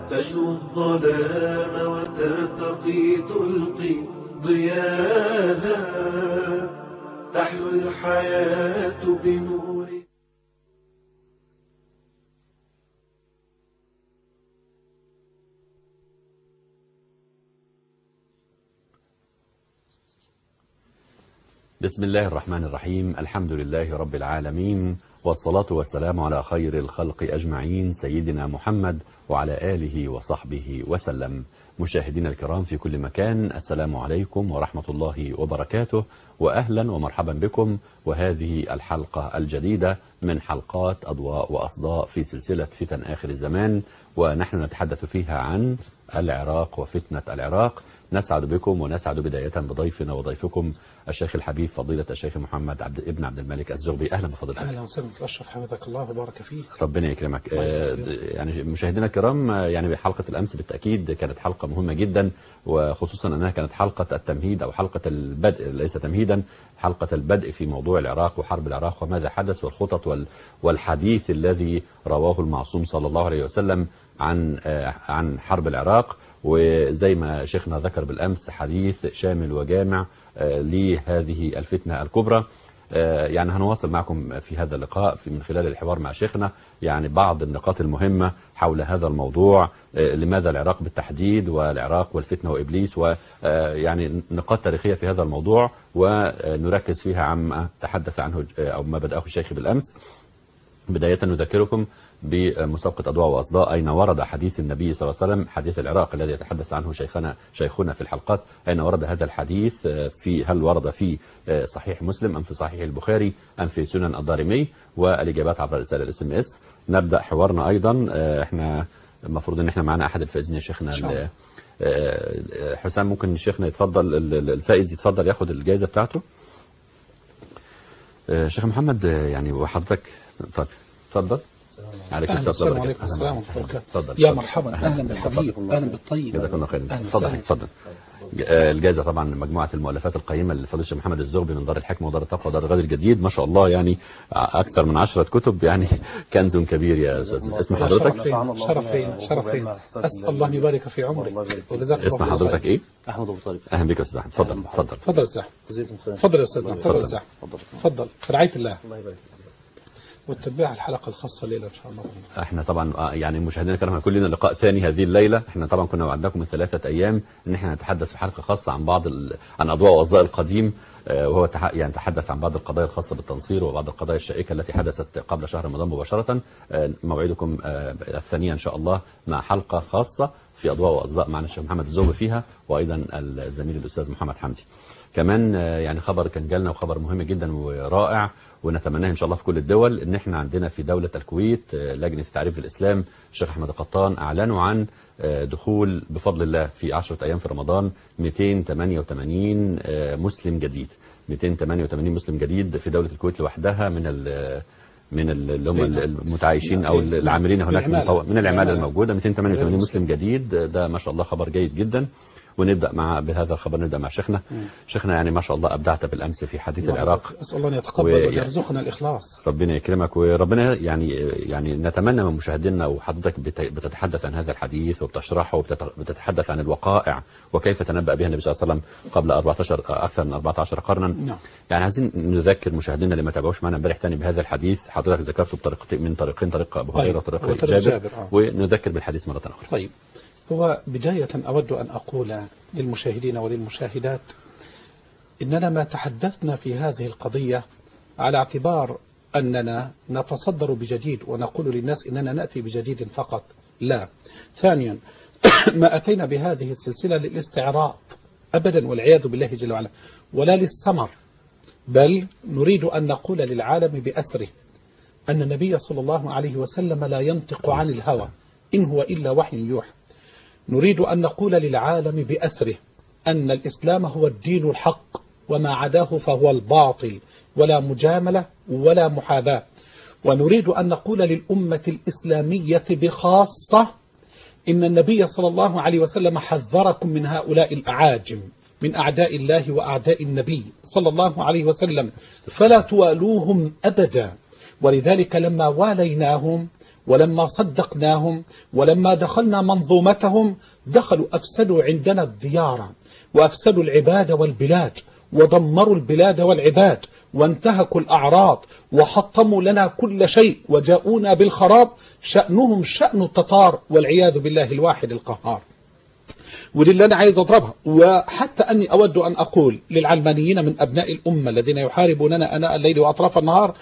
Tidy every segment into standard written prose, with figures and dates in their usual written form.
تجلو الظلام وترتقي تلقي ضياها، تحلو الحياة بنور. بسم الله الرحمن الرحيم. الحمد لله رب العالمين، والصلاة والسلام على خير الخلق أجمعين، سيدنا محمد وعلى آله وصحبه وسلم. مشاهدينا الكرام في كل مكان، السلام عليكم ورحمة الله وبركاته، وأهلا ومرحبا بكم. وهذه الحلقة الجديدة من حلقات أضواء وأصداء في سلسلة فتن آخر الزمان، ونحن نتحدث فيها عن العراق وفتنة العراق. نسعد بكم ونسعد بداية بضيفنا وضيفكم الشيخ الحبيب فضيلة الشيخ محمد ابن عبد الملك الزغبي. أهلا بفضيلتك. أهلا وسهلا أشرف، حفظك الله وبارك فيك. ربنا يكرمك. يعني مشاهدينا الكرام، يعني بحلقة الأمس بالتأكيد كانت حلقة مهمة جدا، وخصوصا أنها كانت حلقة التمهيد أو حلقة البدء، ليس تمهيدا، حلقة البدء في موضوع العراق وحرب العراق وماذا حدث والخطط والحديث الذي رواه المعصوم صلى الله عليه وسلم عن حرب العراق. وزي ما شيخنا ذكر بالأمس، حديث شامل وجامع لهذه الفتنة الكبرى. يعني هنواصل معكم في هذا اللقاء من خلال الحوار مع شيخنا يعني بعض النقاط المهمة حول هذا الموضوع، لماذا العراق بالتحديد، والعراق والفتنة وإبليس، ويعني نقاط تاريخية في هذا الموضوع، ونركز فيها عما تحدث عنه أو ما بدأه الشيخ بالأمس. بداية نذكركم بمسابقة أضواء وأصداء، أين ورد حديث النبي صلى الله عليه وسلم، حديث العراق الذي يتحدث عنه شيخنا في الحلقات. أين ورد هذا الحديث؟ هل ورد في صحيح مسلم أم في صحيح البخاري أم في سنن الدارمي؟ والإجابات عبر رسالة SMS. نبدأ حوارنا أيضا. احنا المفروض ان احنا معنا أحد الفائزين يا شيخنا. حسام، ممكن شيخنا يتفضل، الفائز يتفضل ياخد الجائزة بتاعته. شيخ محمد، يعني وحضرتك طيب اتفضل. السلام عليكم. السلام عليكم. يا مرحبا، اهلا بالحبيب، اهلا بالطيب. جزاك الله خير. اتفضل. الجائزه طبعا مجموعه المؤلفات القيمه لفضيله الشيخ محمد الزغبي من دار الحكمه ودار التقوى ودار الغد الجديد. ما شاء الله، يعني اكثر من 10 كتب، يعني كنز كبير يا استاذ. اسم حضرتك؟ شرف فينا. اسال الله ان يبارك في عمرك وجزاك الله. اسم حضرتك ايه؟ احمد ابو طالب. اهلا بك يا استاذ احمد. تفضل يا استاذ. تفضل يا استاذ. تفضل في رعايه الله. الله يبارك. والتتبع الحلقة الخاصة الليلة إن شاء الله. احنا طبعا يعني مشاهدينا الكرام، كل لنا لقاء ثاني هذه الليلة. احنا طبعا كنا وعدناكم من 3 أيام ان احنا نتحدث في حلقة خاصة عن عن أضواء وأصداء القديم، وهو يعني تحدث عن بعض القضايا الخاصة بالتنصير وبعض القضايا الشائكة التي حدثت قبل شهر رمضان مباشرة. موعدكم الثانية إن شاء الله مع حلقة خاصة في أضواء وأصداء معنا الشيخ محمد الزغبي فيها، وأيضا الزميل الأستاذ محمد حمدي. كمان يعني خبر كان جالنا وخبر مهم جدا ورائع، ونتمناه ان شاء الله في كل الدول، ان احنا عندنا في دولة الكويت لجنة التعريف الاسلام الشيخ احمد القطان اعلنوا عن دخول بفضل الله في 10 ايام في رمضان 288 مسلم جديد. 288 مسلم جديد في دولة الكويت لوحدها من اللي هم المتعايشين او العاملين هناك من العمالة الموجودة. 288 مسلم جديد، ده ما شاء الله خبر جيد جدا. ونبدأ بهذا الخبر، نبدأ مع شيخنا يعني ما شاء الله أبدعت بالأمس في حديث العراق. أسأل الله أن يتقبل ويرزقنا الإخلاص. ربنا يكرمك، وربنا يعني نتمنى من مشاهدينا، وحضرتك بتتحدث عن هذا الحديث وبتشرحه وبتتحدث عن الوقائع وكيف تنبأ بها النبي صلى الله عليه وسلم قبل أكثر من 14 قرنا. نعم. يعني عايزين نذكر مشاهدينا اللي ما تابعوش معنا امبارح تاني بهذا الحديث. حضرتك ذكرته من طريقين، طريق أبو هريرة وطريق جابر. ونذكر بالحديث مرة أخرى. طيب، هو بداية أود أن أقول للمشاهدين وللمشاهدات إننا ما تحدثنا في هذه القضية على اعتبار أننا نتصدر بجديد ونقول للناس إننا نأتي بجديد فقط، لا. ثانيا، ما أتينا بهذه السلسلة للاستعراض أبدا والعياذ بالله جل وعلا، ولا للسمر، بل نريد أن نقول للعالم بأسره أن النبي صلى الله عليه وسلم لا ينطق عن الهوى، إن هو إلا وحي يوحى. نريد أن نقول للعالم بأسره أن الإسلام هو الدين الحق، وما عداه فهو الباطل، ولا مجاملة ولا محاذاة. ونريد أن نقول للأمة الإسلامية بخاصة إن النبي صلى الله عليه وسلم حذركم من هؤلاء الأعاجم، من أعداء الله وأعداء النبي صلى الله عليه وسلم، فلا توالوهم أبدا. ولذلك لما واليناهم ولما صدقناهم ولما دخلنا منظومتهم دخلوا أفسدوا عندنا الديار وأفسدوا العباد والبلاد ودمروا البلاد والعباد وانتهكوا الأعراض وحطموا لنا كل شيء وجاءونا بالخراب. شأنهم شأن التتار والعياذ بالله الواحد القهار. ودي اللي أنا عايز أضربها. وحتى أني أود أن أقول للعلمانيين من أبناء الأمة الذين يحاربوننا أناء الليل وأطراف النهار: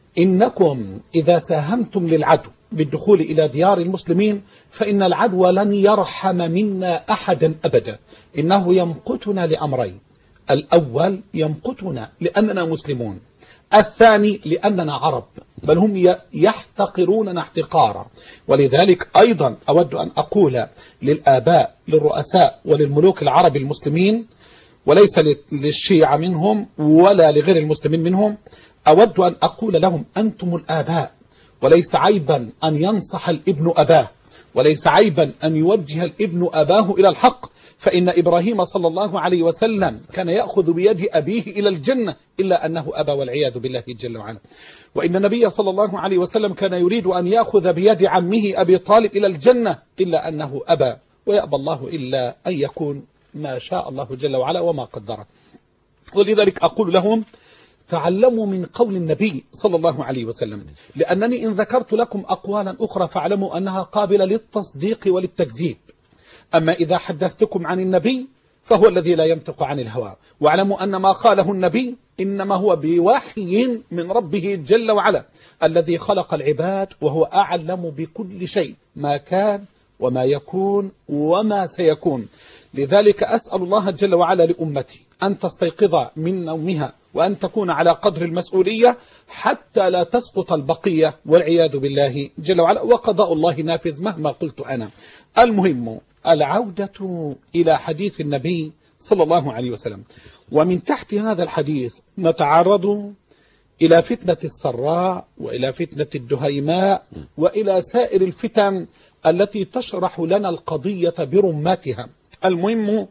إنكم إذا ساهمتم للعدو بالدخول إلى ديار المسلمين فإن العدو لن يرحم منا أحدا أبدا. إنه يمقتنا لأمرين: الأول يمقتنا لأننا مسلمون، الثاني لأننا عرب، بل هم يحتقروننا احتقارا. ولذلك أيضا أود أن أقول للآباء للرؤساء وللملوك العرب المسلمين، وليس للشيعة منهم ولا لغير المسلمين منهم، أود أن أقول لهم: أنتم الآباء، وليس عيبا أن ينصح الابن أباه، وليس عيبا أن يوجه الابن أباه إلى الحق، فإن إبراهيم صلى الله عليه وسلم كان يأخذ بيد أبيه إلى الجنة إلا أنه أبى والعياذ بالله جل وعلا. وإن النبي صلى الله عليه وسلم كان يريد أن يأخذ بيد عمه أبي طالب إلى الجنة إلا أنه أبى، ويأبى الله إلا أن يكون ما شاء الله جل وعلا وما قدره. ولذلك أقول لهم: تعلموا من قول النبي صلى الله عليه وسلم، لأنني إن ذكرت لكم أقوالا أخرى فاعلموا أنها قابلة للتصديق وللتكذيب. أما إذا حدثتكم عن النبي فهو الذي لا ينطق عن الهوى، واعلموا أن ما قاله النبي إنما هو بوحي من ربه جل وعلا الذي خلق العباد، وهو أعلم بكل شيء ما كان وما يكون وما سيكون. لذلك أسأل الله جل وعلا لأمتي أن تستيقظ من نومها وأن تكون على قدر المسؤولية حتى لا تسقط البقية والعياذ بالله جل وعلا، وقضاء الله نافذ مهما قلت أنا. المهم العودة إلى حديث النبي صلى الله عليه وسلم. ومن تحت هذا الحديث نتعرض إلى فتنة السراء وإلى فتنة الدهيماء وإلى سائر الفتن التي تشرح لنا القضية برماتها. المهم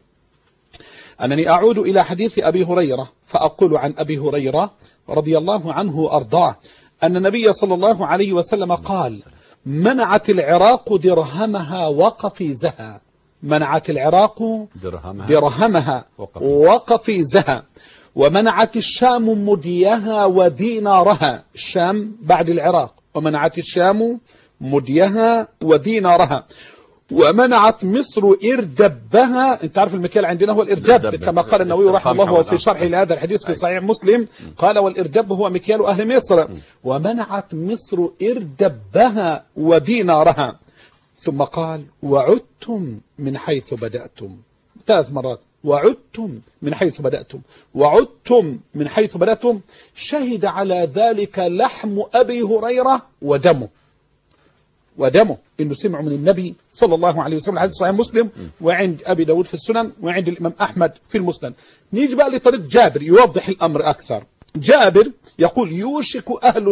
أنني أعود إلى حديث أبي هريرة فأقول عن أبي هريرة رضي الله عنه أرضاه أن النبي صلى الله عليه وسلم قال: منعت العراق درهمها وقفيزها. منعت العراق درهمها وقفيزها. ومنعت الشام مديها ودينارها. الشام بعد العراق. ومنعت الشام مديها ودينارها. ومنعت مصر إردبها. انت عارف المكيال عندنا هو الإردب كما قال النووي رحمه الله وفي شرح لهذا الحديث في صحيح مسلم قال: والإردب هو مكيال أهل مصر. ومنعت مصر إردبها ودينارها. ثم قال: وعدتم من حيث بدأتم. 3 مرات: وعدتم من حيث بدأتم، وعدتم من حيث بدأتم. شهد على ذلك لحم أبي هريرة ودمه إنه سمع من النبي صلى الله عليه وسلم. حديث صحيح مسلم وعند أبي داود في السنن وعند الإمام أحمد في المسند. نيجي بقى لطريق جابر يوضح الأمر أكثر. جابر يقول: يوشك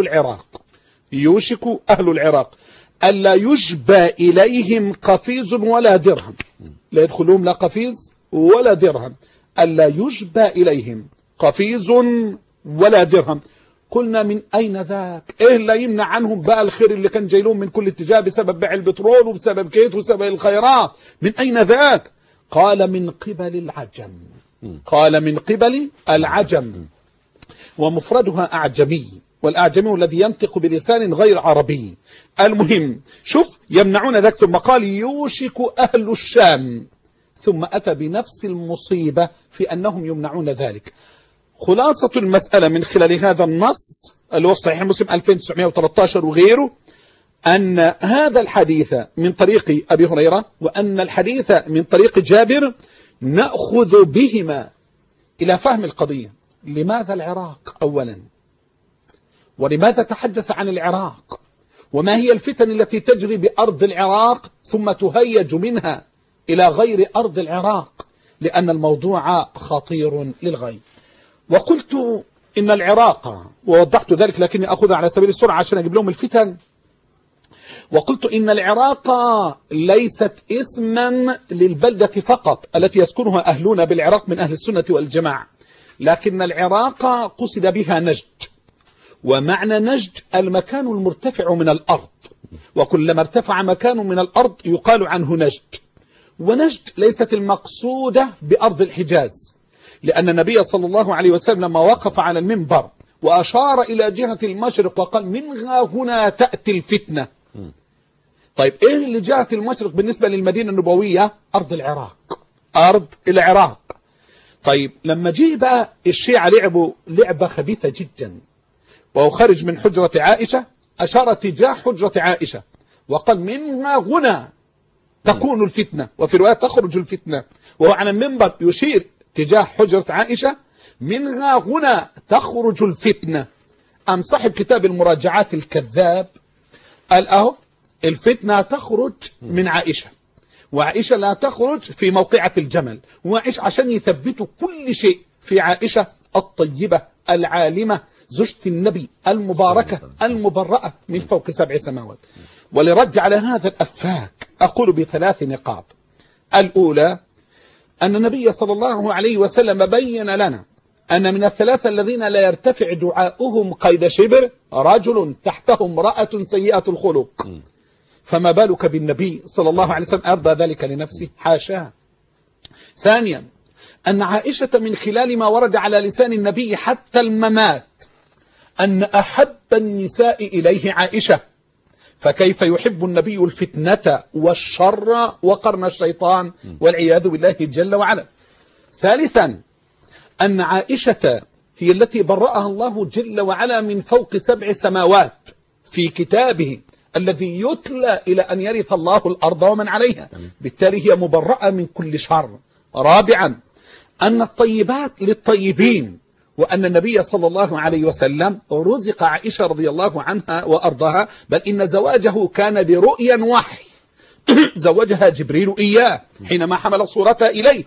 أهل العراق ألا يجبى إليهم قفيز ولا درهم. لا يدخلهم لا قفيز ولا درهم. ألا يجبى إليهم قفيز ولا درهم. قلنا: من أين ذاك؟ إيه اللي يمنع عنهم بقى الخير اللي كان جايلهم من كل اتجاه بسبب بيع البترول وبسبب كيت وبسبب الخيرات؟ من أين ذاك؟ قال: من قبل العجم. قال: من قبل العجم. ومفردها أعجمي، والأعجمي الذي ينطق بلسان غير عربي. المهم شوف يمنعون ذاك. ثم قال: يوشك أهل الشام. ثم أتى بنفس المصيبة في أنهم يمنعون ذلك. خلاصة المسألة من خلال هذا النص اللي هو صحيح مسلم 2913 وغيره أن هذا الحديث من طريق أبي هريرة وأن الحديث من طريق جابر نأخذ بهما إلى فهم القضية. لماذا العراق أولا؟ ولماذا تحدث عن العراق؟ وما هي الفتن التي تجري بأرض العراق ثم تهيج منها إلى غير أرض العراق؟ لأن الموضوع خطير للغاية. وقلت إن العراق، ووضحت ذلك لكني أخذ على سبيل السرعة عشان أجيب لهم الفتن. وقلت إن العراق ليست اسما للبلدة فقط التي يسكنها أهلنا بالعراق من أهل السنة والجماعة، لكن العراق قصد بها نجد. ومعنى نجد المكان المرتفع من الأرض، وكلما ارتفع مكان من الأرض يقال عنه نجد. ونجد ليست المقصودة بأرض الحجاز، لأن النبي صلى الله عليه وسلم لما وقف على المنبر وأشار إلى جهة المشرق وقال منها هنا تأتي الفتنة. طيب إيه اللي جهة المشرق بالنسبة للمدينة النبوية؟ أرض العراق، أرض العراق. طيب لما جه بقى الشيعة لعبوا لعبة خبيثة جدا، وهو خرج من حجرة عائشة أشار تجاه حجرة عائشة وقال منها هنا تكون الفتنة، وفي رواية تخرج الفتنة، وهو على المنبر يشير تجاه حجرة عائشة منها هنا تخرج الفتنة. أم صاحب كتاب المراجعات الكذاب قال أهو الفتنة تخرج من عائشة، وعائشة لا تخرج في موقعة الجمل، وعائشة عشان يثبتوا كل شيء في عائشة الطيبة العالمة زوجة النبي المباركة المبرأة من فوق 7 سماوات. ولرد على هذا الأفاك أقول ب3 نقاط. الأولى أن النبي صلى الله عليه وسلم بين لنا أن من ال3 الذين لا يرتفع دعاؤهم قيد شبر رجل تحته امرأة سيئة الخلق، فما بالك بالنبي صلى الله عليه وسلم أرضى ذلك لنفسه؟ حاشاه. ثانيا أن عائشة من خلال ما ورد على لسان النبي حتى الممات أن أحب النساء إليه عائشة، فكيف يحب النبي الفتنة والشر وقرن الشيطان والعياذ بالله جل وعلا. ثالثا أن عائشة هي التي برأها الله جل وعلا من فوق 7 سماوات في كتابه الذي يتلى إلى أن يرث الله الأرض ومن عليها، بالتالي هي مبرأة من كل شر. رابعا أن الطيبات للطيبين، وأن النبي صلى الله عليه وسلم رزق عائشة رضي الله عنها وأرضاها، بل إن زواجه كان برؤيا وحي زوجها جبريل إياه حينما حمل صورتها إليه.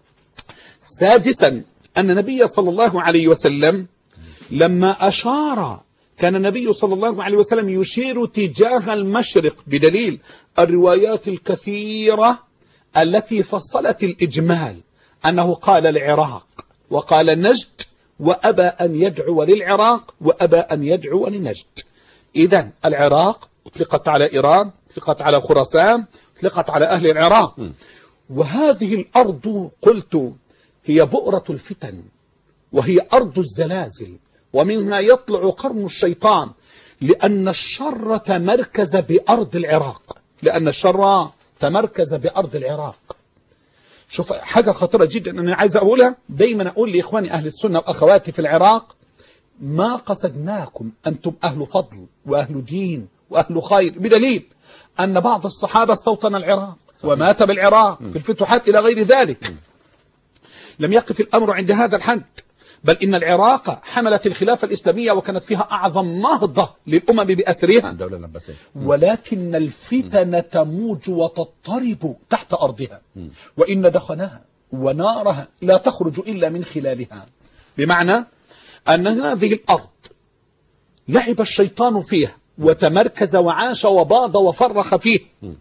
سادسا أن النبي صلى الله عليه وسلم لما أشار كان النبي صلى الله عليه وسلم يشير تجاه المشرق، بدليل الروايات الكثيرة التي فصلت الإجمال أنه قال العراق وقال نجد، وأبى أن يدعو للعراق وأبى أن يدعو لنجد. إذن العراق اطلقت على إيران، اطلقت على خراسان، اطلقت على أهل العراق. وهذه الأرض قلت هي بؤرة الفتن، وهي أرض الزلازل، ومنها يطلع قرن الشيطان، لأن الشر تمركز بأرض العراق، لأن الشر تمركز بأرض العراق. شوف حاجة خطيرة جدا أنا عايز أقولها، دايما أقول لإخواني أهل السنة وأخواتي في العراق ما قصدناكم، أنتم أهل فضل وأهل دين وأهل خير، بدليل أن بعض الصحابة استوطن العراق ومات بالعراق في الفتوحات إلى غير ذلك. لم يقف الأمر عند هذا الحد، بل إن العراق حملت الخلافة الإسلامية وكانت فيها أعظم نهضة للأمم بأسرها، الدولة العباسية، ولكن الفتن تموج وتضطرب تحت أرضها، وإن دخنها ونارها لا تخرج إلا من خلالها. بمعنى أن هذه الأرض لعب الشيطان فيها وتمركز وعاش وباض وفرخ فيه.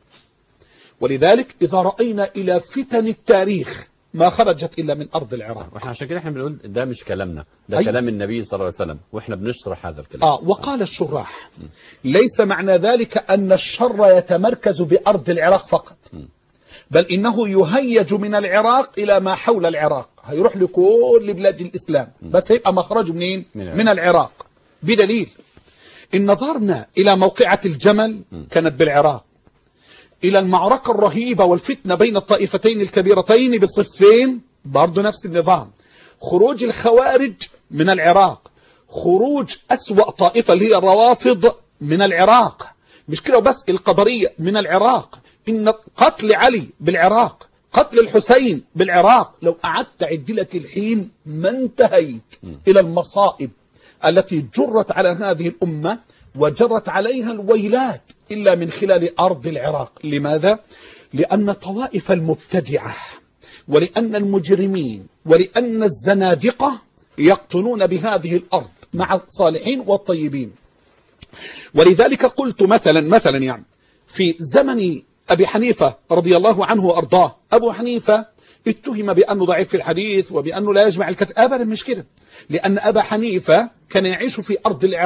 ولذلك إذا رأينا إلى فتن التاريخ ما خرجت إلا من أرض العراق. واحنا عشان كده احنا بنقول ده مش كلامنا، ده كلام النبي صلى الله عليه وسلم، واحنا بنشرح هذا الكلام. وقال الشراح ليس معنى ذلك أن الشر يتمركز بأرض العراق فقط، بل إنه يهيج من العراق إلى ما حول العراق، هيروح لكل بلاد الإسلام، بس هيبقى مخرجه منين؟ من العراق. بدليل إن نظرنا إلى موقعة الجمل كانت بالعراق، إلى المعركة الرهيبة والفتنة بين الطائفتين الكبيرتين بالصفين برضو نفس النظام. خروج الخوارج من العراق، خروج أسوأ طائفة اللي هي الروافض من العراق، مش كده وبس، القدرية من العراق، إن قتل علي بالعراق، قتل الحسين بالعراق. لو قعدت أعد لك الحين ما انتهيت إلى المصائب التي جرت على هذه الأمة وجرت عليها الويلات إلا من خلال أرض العراق. لماذا؟ لأن الطوائف المبتدعة ولأن المجرمين ولأن الزنادقة يقتلون بهذه الأرض مع الصالحين والطيبين. ولذلك قلت مثلا يعني في زمن أبي حنيفة رضي الله عنه وأرضاه، أبو حنيفة اتهم بأنه ضعيف في الحديث وبأنه لا يجمع الكتاب. أبدا مش كده، لأن أبا حنيفة كان يعيش في أرض العراق،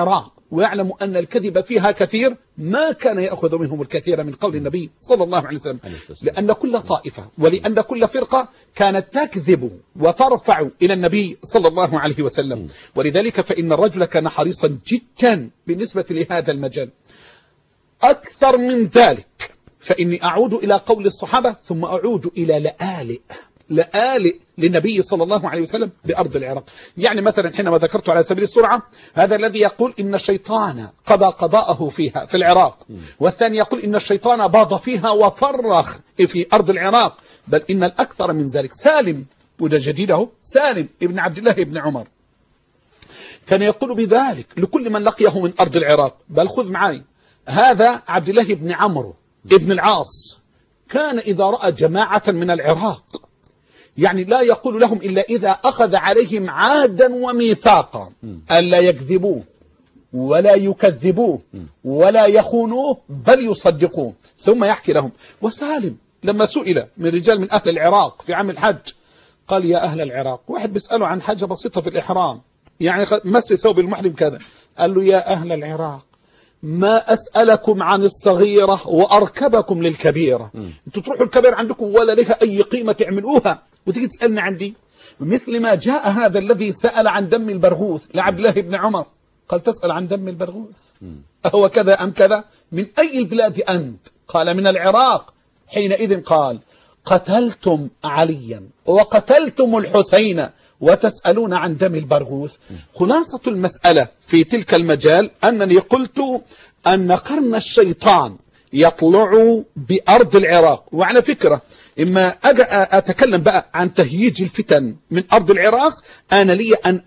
ويعلم أن الكذب فيها كثير ما كان يأخذ منهم الكثير من قول النبي صلى الله عليه وسلم، لأن كل طائفة ولأن كل فرقة كانت تكذب وترفع إلى النبي صلى الله عليه وسلم. ولذلك فإن الرجل كان حريصا جدا بالنسبة لهذا المجال. أكثر من ذلك فإني أعود إلى قول الصحابة ثم أعود إلى لآلئ للنبي صلى الله عليه وسلم بأرض العراق. يعني مثلا حينما ذكرت على سبيل السرعة هذا الذي يقول إن الشيطان قضى قضاءه فيها في العراق، والثاني يقول إن الشيطان باض فيها وفرخ في أرض العراق، بل إن الأكثر من ذلك سالم، وده جديده سالم ابن عبد الله ابن عمر كان يقول بذلك لكل من لقيه من أرض العراق. بل خذ معي هذا عبد الله بن عمرو ابن العاص، كان إذا رأى جماعة من العراق يعني لا يقول لهم إلا إذا أخذ عليهم عادا وميثاقا ألا يكذبوه ولا يكذبوه ولا يخونوه بل يصدقوه، ثم يحكي لهم. وسالم لما سئل من رجال من أهل العراق في عام الحج قال يا أهل العراق، واحد بيسأله عن حاجة بسيطة في الإحرام يعني مس ثوب المحرم كذا، قال له يا أهل العراق ما أسألكم عن الصغيرة وأركبكم للكبيرة. انتوا تروحوا الكبيرة عندكم ولا لها أي قيمة تعملوها وتيجي تسألنا عن دي. مثل ما جاء هذا الذي سأل عن دم البرغوث لعبد الله بن عمر، قال تسأل عن دم البرغوث أهو كذا أم كذا؟ من أي البلاد أنت؟ قال من العراق. حينئذ قال قتلتم عليا وقتلتم الحسين وتسألون عن دم البرغوث. خلاصة المسألة في تلك المجال أنني قلت أن قرن الشيطان يطلع بأرض العراق. وعلى فكرة إما أتكلم بقى عن تهييج الفتن من أرض العراق، أنا لي أن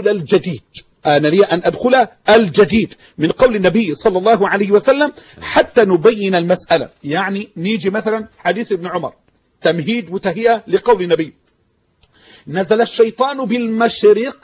أدخل الجديد من قول النبي صلى الله عليه وسلم حتى نبين المسألة. يعني نيجي مثلا حديث ابن عمر تمهيد وتهيئة لقول النبي نزل الشيطان بالمشرق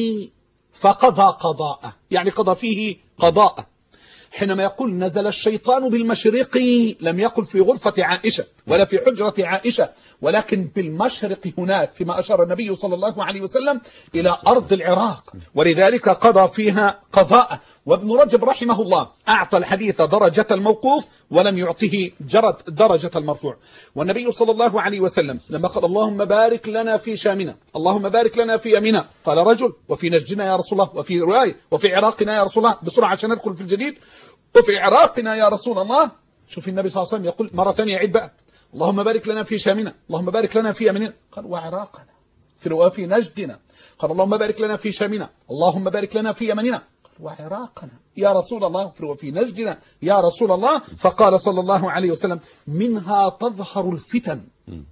فقضى قضاءه، يعني قضى فيه قضاءه. حينما يقول نزل الشيطان بالمشرق لم يقل في غرفة عائشة ولا في حجرة عائشة، ولكن بالمشرق هناك فيما أشار النبي صلى الله عليه وسلم إلى أرض العراق، ولذلك قضى فيها قضاء. وابن رجب رحمه الله أعطى الحديث درجة الموقوف ولم يعطه درجة المرفوع. والنبي صلى الله عليه وسلم لما قال اللهم بارك لنا في شامنا، اللهم بارك لنا في يمنا، قال رجل وفي نجدنا يا رسول الله، وفي رواية وفي عراقنا يا رسول الله، بسرعة عشان ندخل في الجديد، وفي عراقنا يا رسول الله. شوف النبي صلى الله عليه وسلم يقول مرة ثانية عيد بقى اللهم بارك لنا في شامنا، اللهم بارك لنا في يمننا، قال وعراقنا، وفي نجدنا، قال اللهم بارك لنا في شامنا، اللهم بارك لنا في يمننا، قال وعراقنا يا رسول الله، وفي نجدنا يا رسول الله. فقال صلى الله عليه وسلم منها تظهر الفتن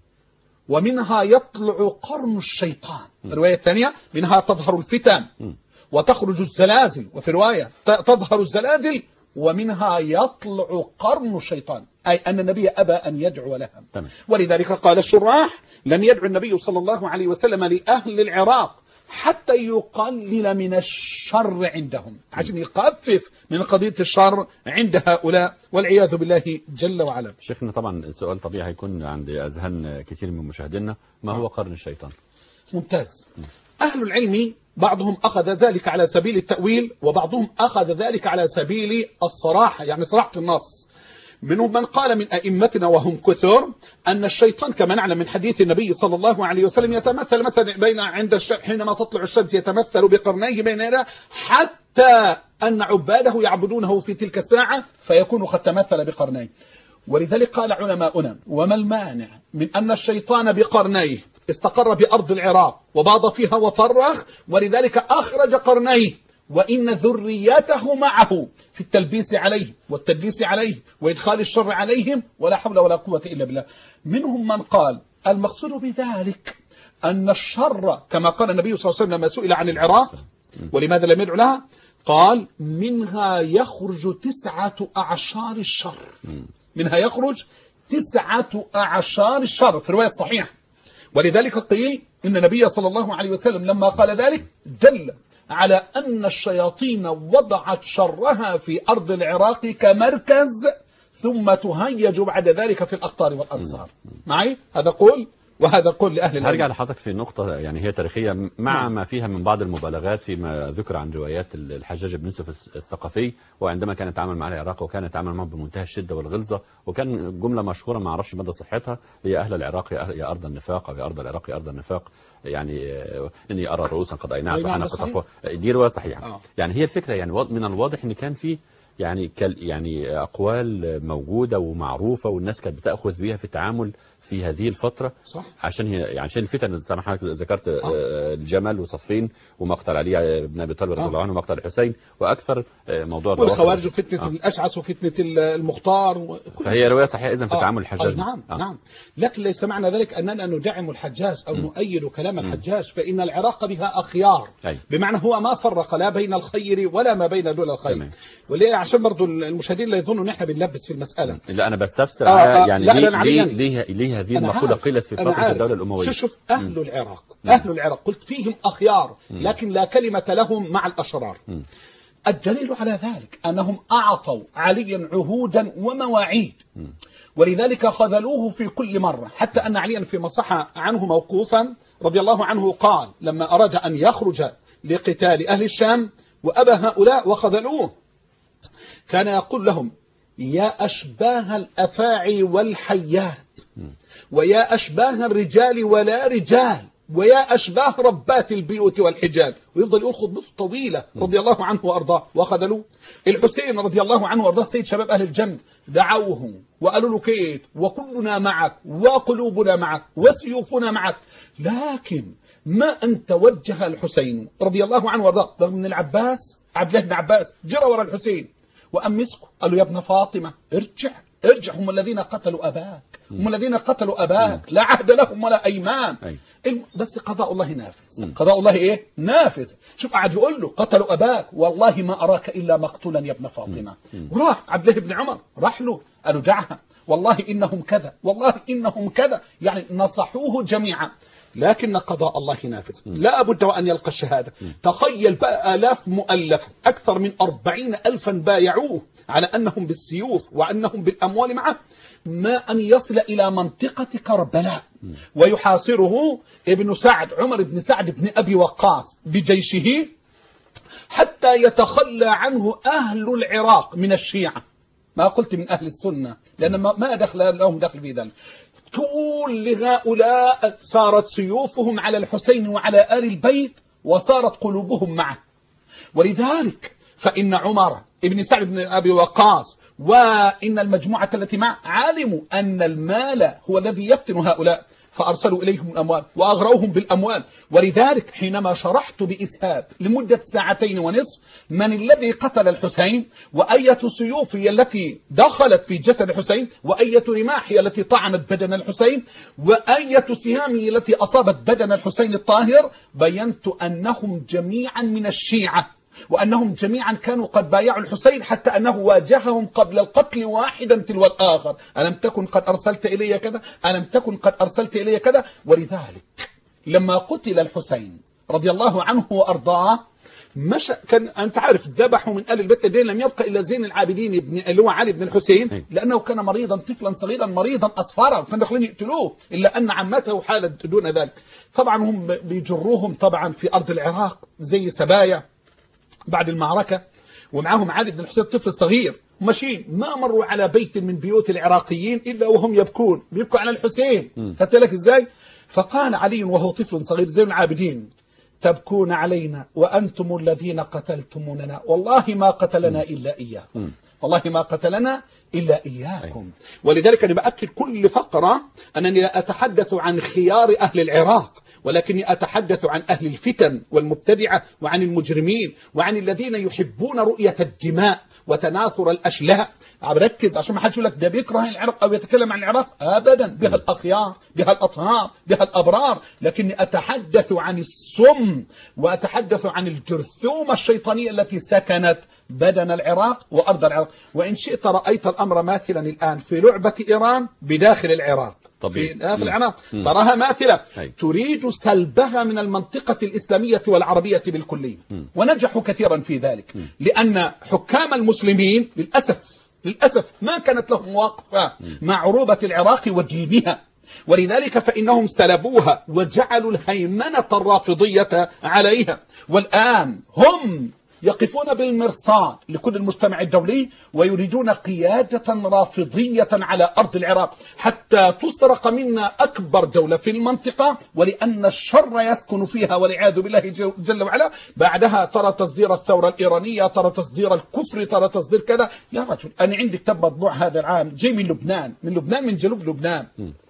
ومنها يطلع قرن الشيطان. الرواية الثانية منها تظهر الفتن وتخرج الزلازل، وفي رواية تظهر الزلازل ومنها يطلع قرن الشيطان، أي أن النبي أبى أن يدعو لها. ولذلك قال الشراح لن يدعو النبي صلى الله عليه وسلم لأهل العراق حتى يقلل من الشر عندهم، عشان يخفف من قضية الشر عند هؤلاء والعياذ بالله جل وعلا. شيخنا طبعا السؤال طبيعي هيكون عند أذهان كثير من مشاهدينا، ما هو قرن الشيطان؟ ممتاز. أهل العلم بعضهم أخذ ذلك على سبيل التأويل وبعضهم أخذ ذلك على سبيل الصراحة، يعني صراحة النص. منهم من قال من أئمتنا وهم كثر أن الشيطان كما نعلم من حديث النبي صلى الله عليه وسلم يتمثل مثلا بين عند حينما تطلع الشمس يتمثل بقرنيه بين يديه، حتى أن عباده يعبدونه في تلك الساعة فيكون قد تمثل بقرنيه. ولذلك قال علماؤنا وما المانع من أن الشيطان بقرنيه استقر بأرض العراق وباض فيها وفرخ، ولذلك أخرج قرنيه وإن ذريته معه في التلبيس عليه والتدليس عليه وإدخال الشر عليهم، ولا حول ولا قوة إلا بالله. منهم من قال المقصود بذلك أن الشر كما قال النبي صلى الله عليه وسلم لما سئل عن العراق ولماذا لم يدعو لها، قال منها يخرج 9 أعشار الشر، منها يخرج 9 أعشار الشر في رواية صحيحة. ولذلك قيل إن النبي صلى الله عليه وسلم لما قال ذلك دل على أن الشياطين وضعت شرها في أرض العراق كمركز ثم تهيج بعد ذلك في الأقطار والأنصار. معي هذا قول وهذا قول لأهل العلم. هرجع لحضرتك في نقطة يعني هي تاريخية مع ما فيها من بعض المبالغات فيما ذكر عن روايات الحجاج بن يوسف الثقفي، وعندما كان يتعامل مع العراق وكان يتعامل معهم بمنتهى الشدة والغلظة، وكان جملة مشهورة ما أعرفش مدى صحتها هي أهل العراق يا أرض النفاق، أو يا أرض العراق يا أرض النفاق، يعني إني أرى رؤوسا قد أينعت وأنا قد أفوه. دي رواية صحيحة. يعني هي الفكرة يعني من الواضح إن كان في يعني أقوال موجودة ومعروفة والناس كانت بتأخذ بها في التعامل في هذه الفترة. صح. عشان الفتن زي ما حضرتك ذكرت الجمل وصفين ومقتل علي بن أبي طالب رضي الله عنه ومقتل الحسين، وأكثر موضوع والخوارج وفتنة الأشعث وفتنة المختار فهي رواية صحيحة إذن في تعامل الحجاج. نعم. نعم، لكن ليس معنى ذلك أننا ندعم الحجاج أو نؤيد كلام الحجاج، فإن العراق بها أخيار. بمعنى هو ما فرق لا بين الخير ولا ما بين دون الخير. وليه؟ عشان برضو المشاهدين لا يظنوا ان احنا بنلبس في المسألة. لا أنا بستفسر يعني ليه هذه المقولة قيلت في فترة الدولة الأموية. شوف أهل العراق أهل العراق قلت فيهم أخيار لكن لا كلمة لهم مع الأشرار. الدليل على ذلك أنهم أعطوا عليا عهودا ومواعيد، ولذلك خذلوه في كل مرة، حتى أن عليا فيما صح عنه موقوفا رضي الله عنه قال لما أراد أن يخرج لقتال أهل الشام وأبى هؤلاء وخذلوه، كان يقول لهم يا أشباه الأفاعي والحيات، ويا أشباه الرجال ولا رجال، ويا أشباه ربات البيوت والحجال، ويفضل يقول خطبته طويلة رضي الله عنه وأرضاه. وخذلوه. الحسين رضي الله عنه وأرضاه سيد شباب أهل الجنة دعوه وقالوا له كيت وكلنا معك وقلوبنا معك وسيوفنا معك، لكن ما أن توجه الحسين رضي الله عنه وأرضاه رغم من العباس عبد الله بن عباس جرى وراء الحسين وأمسكه قالوا يا ابن فاطمة ارجع هم الذين قتلوا أباك، هم الذين قتلوا أباك، لا عهد لهم ولا أيمان. بس قضاء الله نافذ. قضاء الله إيه؟ نافذ. شوف قاعد يقول له قتلوا أباك والله ما أراك إلا مقتولا يا ابن فاطمة. وراح عبد الله بن عمر راح له قالوا دعها والله إنهم كذا والله إنهم كذا، يعني نصحوه جميعا، لكن قضاء الله نافذ لا بد وأن يلقى الشهادة. تخيل بقى آلاف مؤلفة أكثر من 40,000 بايعوه على أنهم بالسيوف وأنهم بالأموال معه، ما أن يصل إلى منطقة كربلاء ويحاصره ابن سعد عمر بن سعد بن أبي وقاص بجيشه حتى يتخلى عنه أهل العراق من الشيعة، ما قلت من أهل السنة لأن ما دخل لهم دخل في ذلك. كل هؤلاء صارت سيوفهم على الحسين وعلى آل البيت وصارت قلوبهم معه. ولذلك فإن عمر ابن سعد بن أبي وقاص وإن المجموعة التي معه علموا أن المال هو الذي يفتن هؤلاء، فأرسلوا إليهم الأموال وأغروهم بالأموال. ولذلك حينما شرحت بإسهاب لمدة 2.5 ساعة من الذي قتل الحسين وأية سيوف هي التي دخلت في جسد الحسين وأية رماح هي التي طعنت بدن الحسين وأية سهام هي التي أصابت بدن الحسين الطاهر، بينت أنهم جميعا من الشيعة، وأنهم جميعا كانوا قد بايعوا الحسين حتى أنه واجههم قبل القتل واحدا تلو الآخر، ألم تكن قد أرسلت إلي كذا، ألم تكن قد أرسلت إلي كذا. ولذلك لما قتل الحسين رضي الله عنه وأرضاه مشى، كان أنت عارف ذبحوا من آل البيت الدين لم يبقى إلا زين العابدين اللي هو علي بن الحسين، لأنه كان مريضا طفلا صغيرا مريضا أصفرا وكانوا داخلين يقتلوه، إلا أن عمته حالت دون ذلك. طبعا هم بيجروهم طبعا في أرض العراق زي سبايا بعد المعركة، ومعهم علي بن الحسين الطفل الصغير ماشيين، ما مروا على بيت من بيوت العراقيين إلا وهم يبكون، بيبكوا على الحسين. خدت لك إزاي؟ فقال علي وهو طفل صغير زين العابدين تبكون علينا وأنتم الذين قتلتموننا، والله ما قتلنا إلا إياكم، والله ما قتلنا إلا إياكم. ولذلك أنا بأكد كل فقرة أنني لا أتحدث عن خيار أهل العراق، ولكني أتحدث عن أهل الفتن والمبتدعة وعن المجرمين وعن الذين يحبون رؤية الدماء وتناثر الأشلاء. ركز عشان ما حد يقول لك ده بيكره العراق أو يتكلم عن العراق، أبدا، بها الأخيار بها الأطهار بها الأبرار، لكني أتحدث عن السم وأتحدث عن الجرثومة الشيطانية التي سكنت بدن العراق وأرض العراق. وإن شئت رأيت الأمر ماثلا الآن في لعبة إيران بداخل العراق، في داخل العراق تراها ماثلة تريد سلبها من المنطقة الإسلامية والعربية بالكلية، ونجحوا كثيرا في ذلك، لأن حكام المسلمين للأسف ما كانت لهم مواقفة مع عروبة العراق ودينها، ولذلك فإنهم سلبوها وجعلوا الهيمنة الرافضية عليها، والآن هم يقفون بالمرصاد لكل المجتمع الدولي ويريدون قيادة رافضية على أرض العراق حتى تسرق منا أكبر دولة في المنطقة، ولأن الشر يسكن فيها والعياذ بالله جل وعلا. بعدها ترى تصدير الثورة الإيرانية، ترى تصدير الكفر، ترى تصدير كذا. يا رجل أنا عندي كتاب مطبوع هذا العام جاي من لبنان، من جنوب لبنان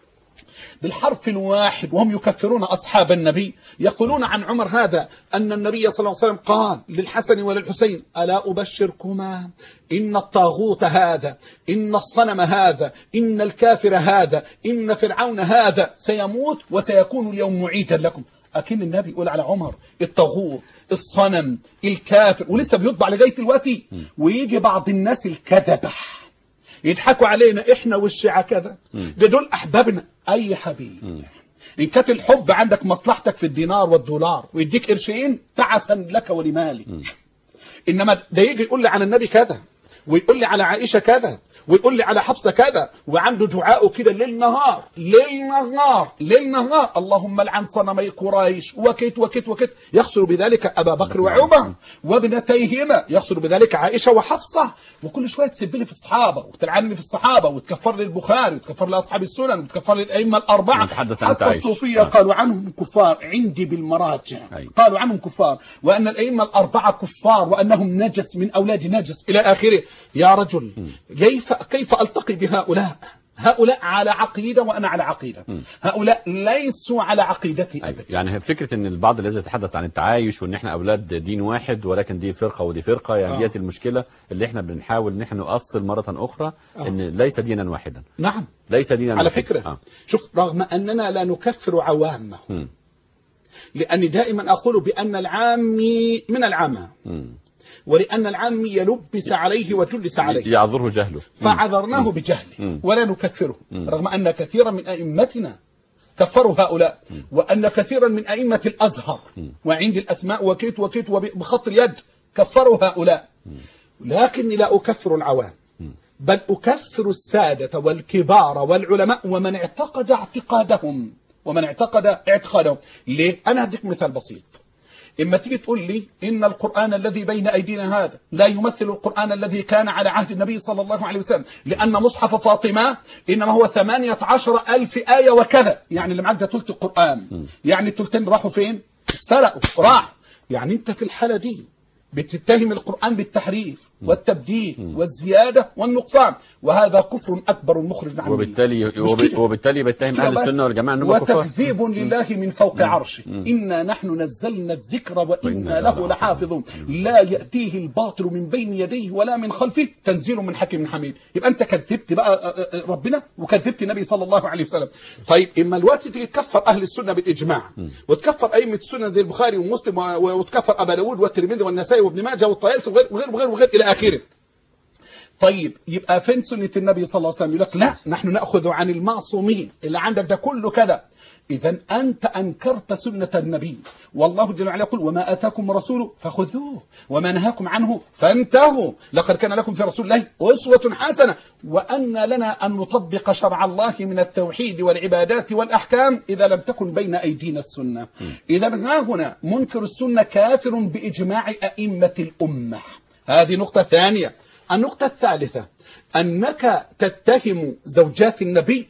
بالحرف الواحد، وهم يكفرون أصحاب النبي. يقولون عن عمر هذا أن النبي صلى الله عليه وسلم قال للحسن وللحسين: ألا أبشركما إن الطاغوت هذا، إن الصنم هذا، إن الكافر هذا، إن فرعون هذا سيموت وسيكون اليوم معيدا لكم. أكن النبي يقول على عمر الطاغوت، الصنم، الكافر، ولسه بيطبع لغاية دلوقتي. ويجي بعض الناس الكذبة يضحكوا علينا احنا والشيعة كذا، ده دول احبابنا. اي حبيب ان كانت الحب عندك مصلحتك في الدينار والدولار ويديك قرشين تعسا لك ولمالك، انما ده يجي يقول لي على النبي كذا، ويقول لي على عائشة كذا، ويقول لي على حفصة كذا، وعنده دعاءه كده ليل نهار ليل نهار ليل نهار: اللهم لعن صنمي قريش وكت وكت وكت. يخسر بذلك أبا بكر وعمر وابنتيهما، يخسر بذلك عائشة وحفصة. وكل شوية تسب لي في الصحابة وتلعني في الصحابة وتكفر لي البخاري وتكفر لي أصحاب السنن وتكفر لي الأئمة الأربعة. حتى الصوفية قالوا عنهم كفار عندي بالمراجع، قالوا عنهم كفار، وأن الأئمة الأربعة كفار، وأنهم نجس من أولاد نجس إلى آخره. يا رجل كيف ألتقي بهؤلاء؟ هؤلاء على عقيدة وأنا على عقيدة، هؤلاء ليسوا على عقيدتي أبدا. يعني فكرة أن البعض الذي يتحدث عن التعايش وأن احنا أولاد دين واحد ولكن دي فرقة ودي فرقة، يعني ديت المشكلة اللي احنا بنحاول أن احنا نؤصل مرة أخرى أن ليس دينا واحدا. نعم ليس دينا على واحدا. فكرة شوف، رغم أننا لا نكفر عوامه، لأني دائما أقول بأن العامي من العامة، ولأن العامي يلبس عليه وجلس عليه يعذره جهله، فعذرناه بجهله ولا نكفره، رغم أن كثيرا من أئمتنا كفروا هؤلاء، وأن كثيرا من أئمة الأزهر وعند الأسماء وكيت وكيت وبخط اليد كفروا هؤلاء. لكني لا أكفر العوام، بل أكفر السادة والكبار والعلماء ومن اعتقد اعتقادهم ليه؟ أنا هديك مثال بسيط. إما تيجي تقول لي إن القرآن الذي بين أيدينا هذا لا يمثل القرآن الذي كان على عهد النبي صلى الله عليه وسلم، لأن مصحف فاطمة إنما هو 18,000 آية وكذا، يعني اللي معك ده ثلث القرآن، يعني الثلثين راحوا فين؟ سرقوا راح. يعني أنت في الحالة دي بتتهم القرآن بالتحريف والتبديل والزيادة والنقصان، وهذا كفر أكبر مخرج عن وبالتالي بيتهم أهل السنة والجماعة أنهم كفار، وتكذيب لله من فوق عرشه. إنا نحن نزلنا الذكر وإنا له لحافظون، لا يأتيه الباطل من بين يديه ولا من خلفه، تنزيل من حكيم حميد. يبقى أنت كذبت بقى ربنا وكذبت النبي صلى الله عليه وسلم. طيب إما الوقت تكفر أهل السنة بالإجماع وتكفر أئمة السنة زي البخاري ومسلم وتكفر أبا داود والترمذي والنسائي وابن ماجه والطيالسي وغير إلى آخره. طيب يبقى فين سنة النبي صلى الله عليه وسلم؟ يقول لك لا، نحن نأخذ عن المعصومين، اللي عندك ده كله كذا. إذا أنت أنكرت سنة النبي، والله جل وعلا يقول: وما آتاكم رسوله فخذوه وما نهاكم عنه فانتهوا، لقد كان لكم في رسول الله أسوة حسنة. وأن لنا أن نطبق شرع الله من التوحيد والعبادات والأحكام إذا لم تكن بين أيدينا السنة. إذا ها هنا منكر السنة كافر بإجماع أئمة الأمة. هذه نقطة ثانية. النقطة الثالثة أنك تتهم زوجات النبي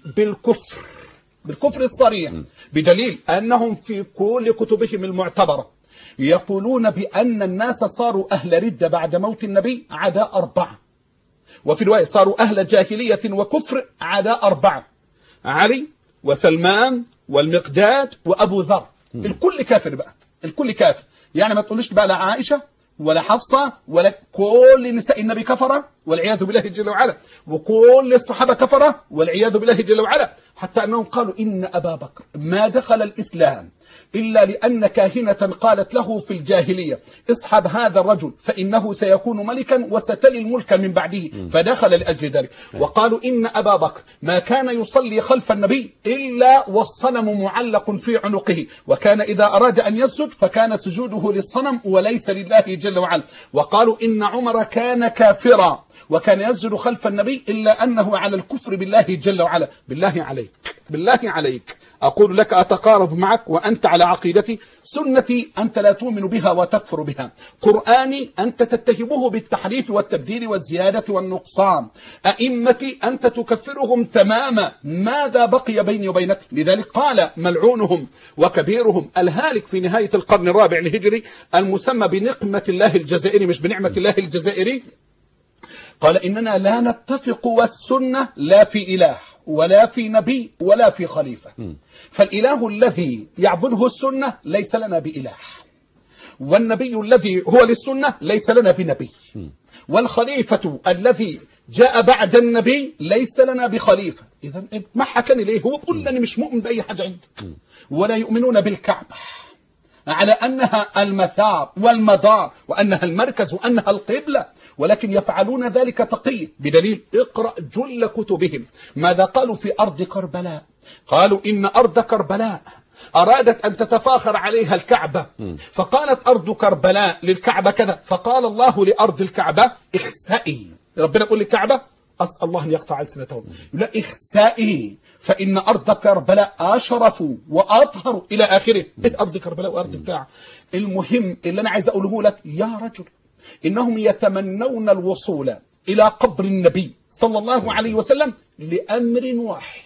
بالكفر الصريح، بدليل أنهم في كل كتبهم المعتبرة يقولون بأن الناس صاروا أهل ردة بعد موت النبي عدا 4، وفي رواية صاروا أهل جاهلية وكفر عدا 4: علي وسلمان والمقداد وأبو ذر. الكل كافر بقى، الكل كافر. يعني ما تقولش بقى لا عائشة ولا حفصة ولا كل نساء النبي كفرة والعياذ بالله جل وعلا، وكل الصحابة كفرة والعياذ بالله جل وعلا، حتى أنهم قالوا إن أبا بكر ما دخل الإسلام إلا لأن كاهنة قالت له في الجاهلية: اصحب هذا الرجل فإنه سيكون ملكا وستلي الملك من بعده، فدخل لأجل ذلك. وقالوا إن أبا بكر ما كان يصلي خلف النبي إلا والصنم معلق في عنقه، وكان إذا أراد أن يسجد فكان سجوده للصنم وليس لله جل وعلا. وقالوا إن عمر كان كافرا وكان يسجد خلف النبي إلا أنه على الكفر بالله جل وعلا. بالله عليك بالله عليك أقول لك أتقارب معك وأنت على عقيدتي، سنتي أنت لا تؤمن بها وتكفر بها، قرآني أنت تتهمه بالتحريف والتبديل والزيادة والنقصان، أئمتي أنت تكفرهم تماما، ماذا بقي بيني وبينك؟ لذلك قال ملعونهم وكبيرهم الهالك في نهاية القرن الرابع الهجري المسمى بنقمة الله الجزائري مش بنعمة الله الجزائري، قال إننا لا نتفق والسنة لا في إله ولا في نبي ولا في خليفة. فالإله الذي يعبده السنة ليس لنا بإله، والنبي الذي هو للسنة ليس لنا بنبي، والخليفة الذي جاء بعد النبي ليس لنا بخليفة. إذا ما حكني ليه؟ هو بقول أني مش مؤمن بأي حاجة عندك. ولا يؤمنون بالكعبة على أنها المثار والمدار وأنها المركز وأنها القبلة، ولكن يفعلون ذلك تقي، بدليل اقرأ جل كتبهم ماذا قالوا في أرض كربلاء. قالوا إن أرض كربلاء أرادت أن تتفاخر عليها الكعبة، فقالت أرض كربلاء للكعبة كذا، فقال الله لأرض الكعبة اخسئي. ربنا يقول للكعبة، أسأل الله أن يقطع ألسنتهم، لا اخسئي فإن أرض كربلاء أشرف وأطهر إلى آخره. إيه أرض كربلاء وأرض بتاع؟ المهم اللي أنا عايز أقوله لك يا رجل، إنهم يتمنون الوصول إلى قبر النبي صلى الله عليه وسلم لأمر واحد،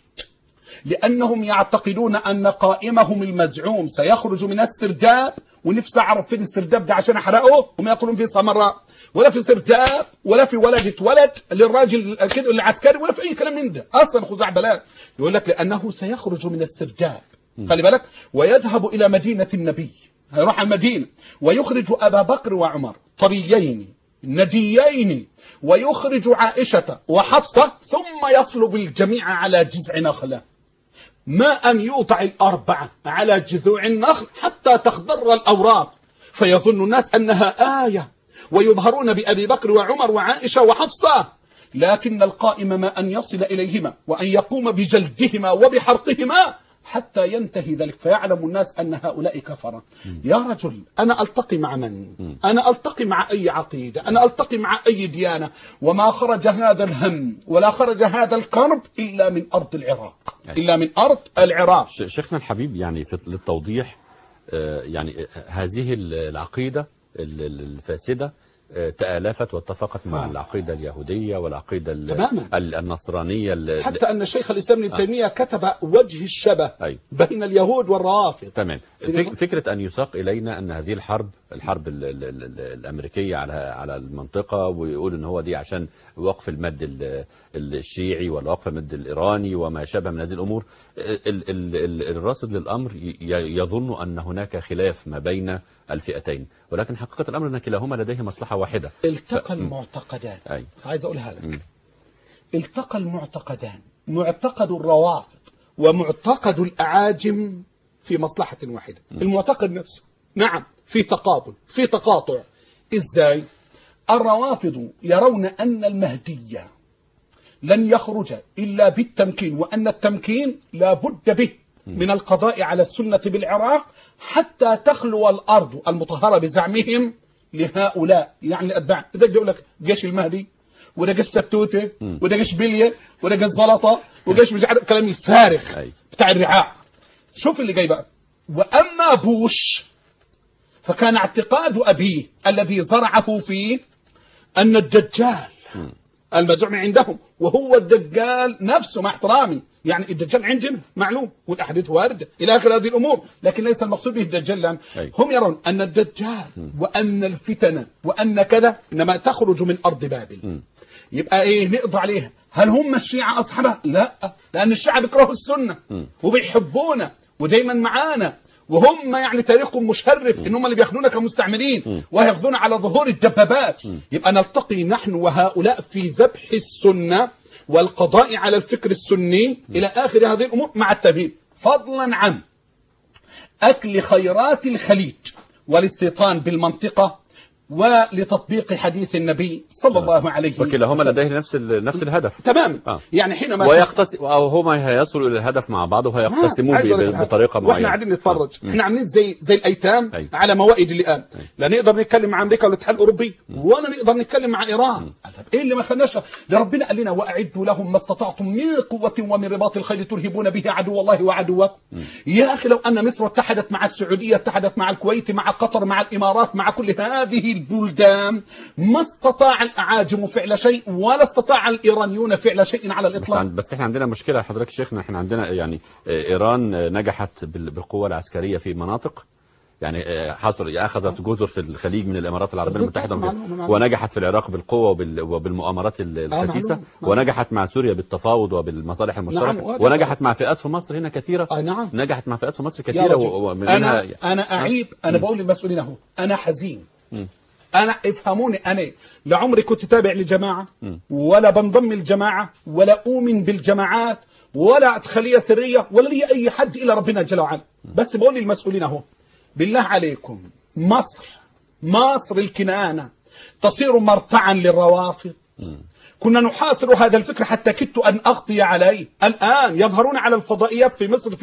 لأنهم يعتقدون أن قائمهم المزعوم سيخرج من السرداب، ونفسي أعرف فين السرداب ده عشان أحرقه، هم يقولون في سمراء ولا في سرداب ولا في ولدة ولد للراجل العسكري ولا في أي كلام من ده، أصلا خزعبلات. يقول لك لأنه سيخرج من السرداب، خلي بالك، ويذهب إلى مدينة النبي، هيروح المدينة ويخرج أبا بكر وعمر طريين نديين، ويخرج عائشة وحفصة، ثم يصلب الجميع على جذع نخلة، ما أن يوضع الأربعة على جذوع النخل حتى تخضر الأوراق، فيظن الناس أنها آية، ويبهرون بأبي بكر وعمر وعائشة وحفصة، لكن القائم ما أن يصل إليهما وأن يقوم بجلدهما وبحرقهما حتى ينتهي ذلك، فيعلم الناس أن هؤلاء كفرة. يا رجل أنا ألتقي مع من؟ أنا ألتقي مع أي عقيدة؟ أنا ألتقي مع أي ديانة؟ وما خرج هذا الهم ولا خرج هذا الكرب إلا من أرض العراق، إلا من أرض العراق. شيخنا الحبيب، يعني للتوضيح، يعني هذه العقيدة الفاسدة تآلفت واتفقت مع العقيدة اليهودية والعقيدة النصرانية، حتى أن شيخ الإسلام ابن تيمية كتب وجه الشبه بين اليهود والروافض. تمام. فكرة أن يساق إلينا أن هذه الحرب الأمريكية على المنطقة، ويقول أن هو دي عشان وقف المد الشيعي والوقف المد الإيراني وما شابه من هذه الأمور، الراصد للأمر يظن أن هناك خلاف ما بين الفئتين، ولكن حقيقة الأمر أن كلاهما لديه مصلحة واحدة. التقى المعتقدان، عايز أقولها لك، التقى المعتقدان، معتقد الروافض ومعتقد الأعاجم في مصلحة واحدة. المعتقد نفسه نعم في تقابل، في تقاطع. إزاي؟ الروافض يرون أن المهدي لن يخرج إلا بالتمكين، وأن التمكين لا بد به من القضاء على السنة بالعراق حتى تخلو الأرض المطهرة بزعمهم لهؤلاء، يعني الأتباع. إذا يقول لك جيش المهدي وده جيش ستوتة وده جيش بلية وده جيش زلطة وجيش مش عارف، كلام الفارغ بتاع الرعاع. شوف اللي جاي بقى. وأما بوش فكان اعتقاد أبيه الذي زرعه فيه أن الدجال المزعوم عندهم، وهو الدجال نفسه مع احترامي، يعني الدجال عندهم معلوم والأحاديث واردة إلى آخر هذه الأمور، لكن ليس المقصود به الدجال، لأن هم يرون أن الدجال وأن الفتن وأن كذا إنما تخرج من أرض بابل. يبقى إيه نقضي عليها؟ هل هم الشيعة أصحابها؟ لا، لأن الشيعة بيكرهوا السنة وبيحبونا ودايما معانا، وهم يعني تاريخهم مشرف ان هم اللي بياخذونا كمستعمرين وياخذونا على ظهور الدبابات. يبقى نلتقي نحن وهؤلاء في ذبح السنة والقضاء على الفكر السني إلى آخر هذه الأمور مع التمهيد، فضلا عن أكل خيرات الخليج والاستيطان بالمنطقة ولتطبيق حديث النبي صلى الله عليه وسلم. وكلاهما لديه نفس الهدف. تمام. يعني حينما ويقتسم أو هما هيصلوا إلى الهدف مع بعض وهيقتسموا بطريقة معينة. واحنا قاعدين نتفرج، احنا عاملين زي الايتام أيوة. على موائد اللئام. لا نقدر نتكلم مع امريكا ولا الاتحاد الاوروبي ولا نقدر نتكلم مع ايران. ايه اللي ما خلناش؟ ده ربنا قال لنا واعدوا لهم ما استطعتم من قوه ومن رباط الخيل ترهبون به عدو الله وعدوكم. يا اخي لو ان مصر اتحدت مع السعوديه، اتحدت مع الكويت، مع قطر، مع الامارات، مع كل هذه البلدان، ما استطاع الاعاجم فعل شيء ولا استطاع الايرانيون فعل شيء على الاطلاق. بس احنا عندنا مشكله حضرتك شيخنا، احنا عندنا يعني ايران نجحت بالقوه العسكريه في مناطق، يعني اخذت جزر في الخليج من الامارات العربيه المتحده ونجحت في العراق بالقوه وبالمؤامرات الخسيسه، ونجحت مع سوريا بالتفاوض وبالمصالح المشتركه، ونجحت مع فئات في مصر هنا كثيره. نجحت مع فئات في مصر كثيره ومنها انا اعيب، انا بقول للمسؤولين اهو، انا حزين. انا افهموني، انا لا عمري كنت تابع لجماعه ولا بنضم الجماعه ولا اؤمن بالجماعات ولا ادخليه سريه ولا لي اي حد الا ربنا جل وعلا. بس بقول للمسؤولين اهو، بالله عليكم، مصر الكنانة تصير مرتعا للروافض. كنا نحاصر هذا الفكر حتى كدت أن أغطي عليه. الآن يظهرون على الفضائيات في مصر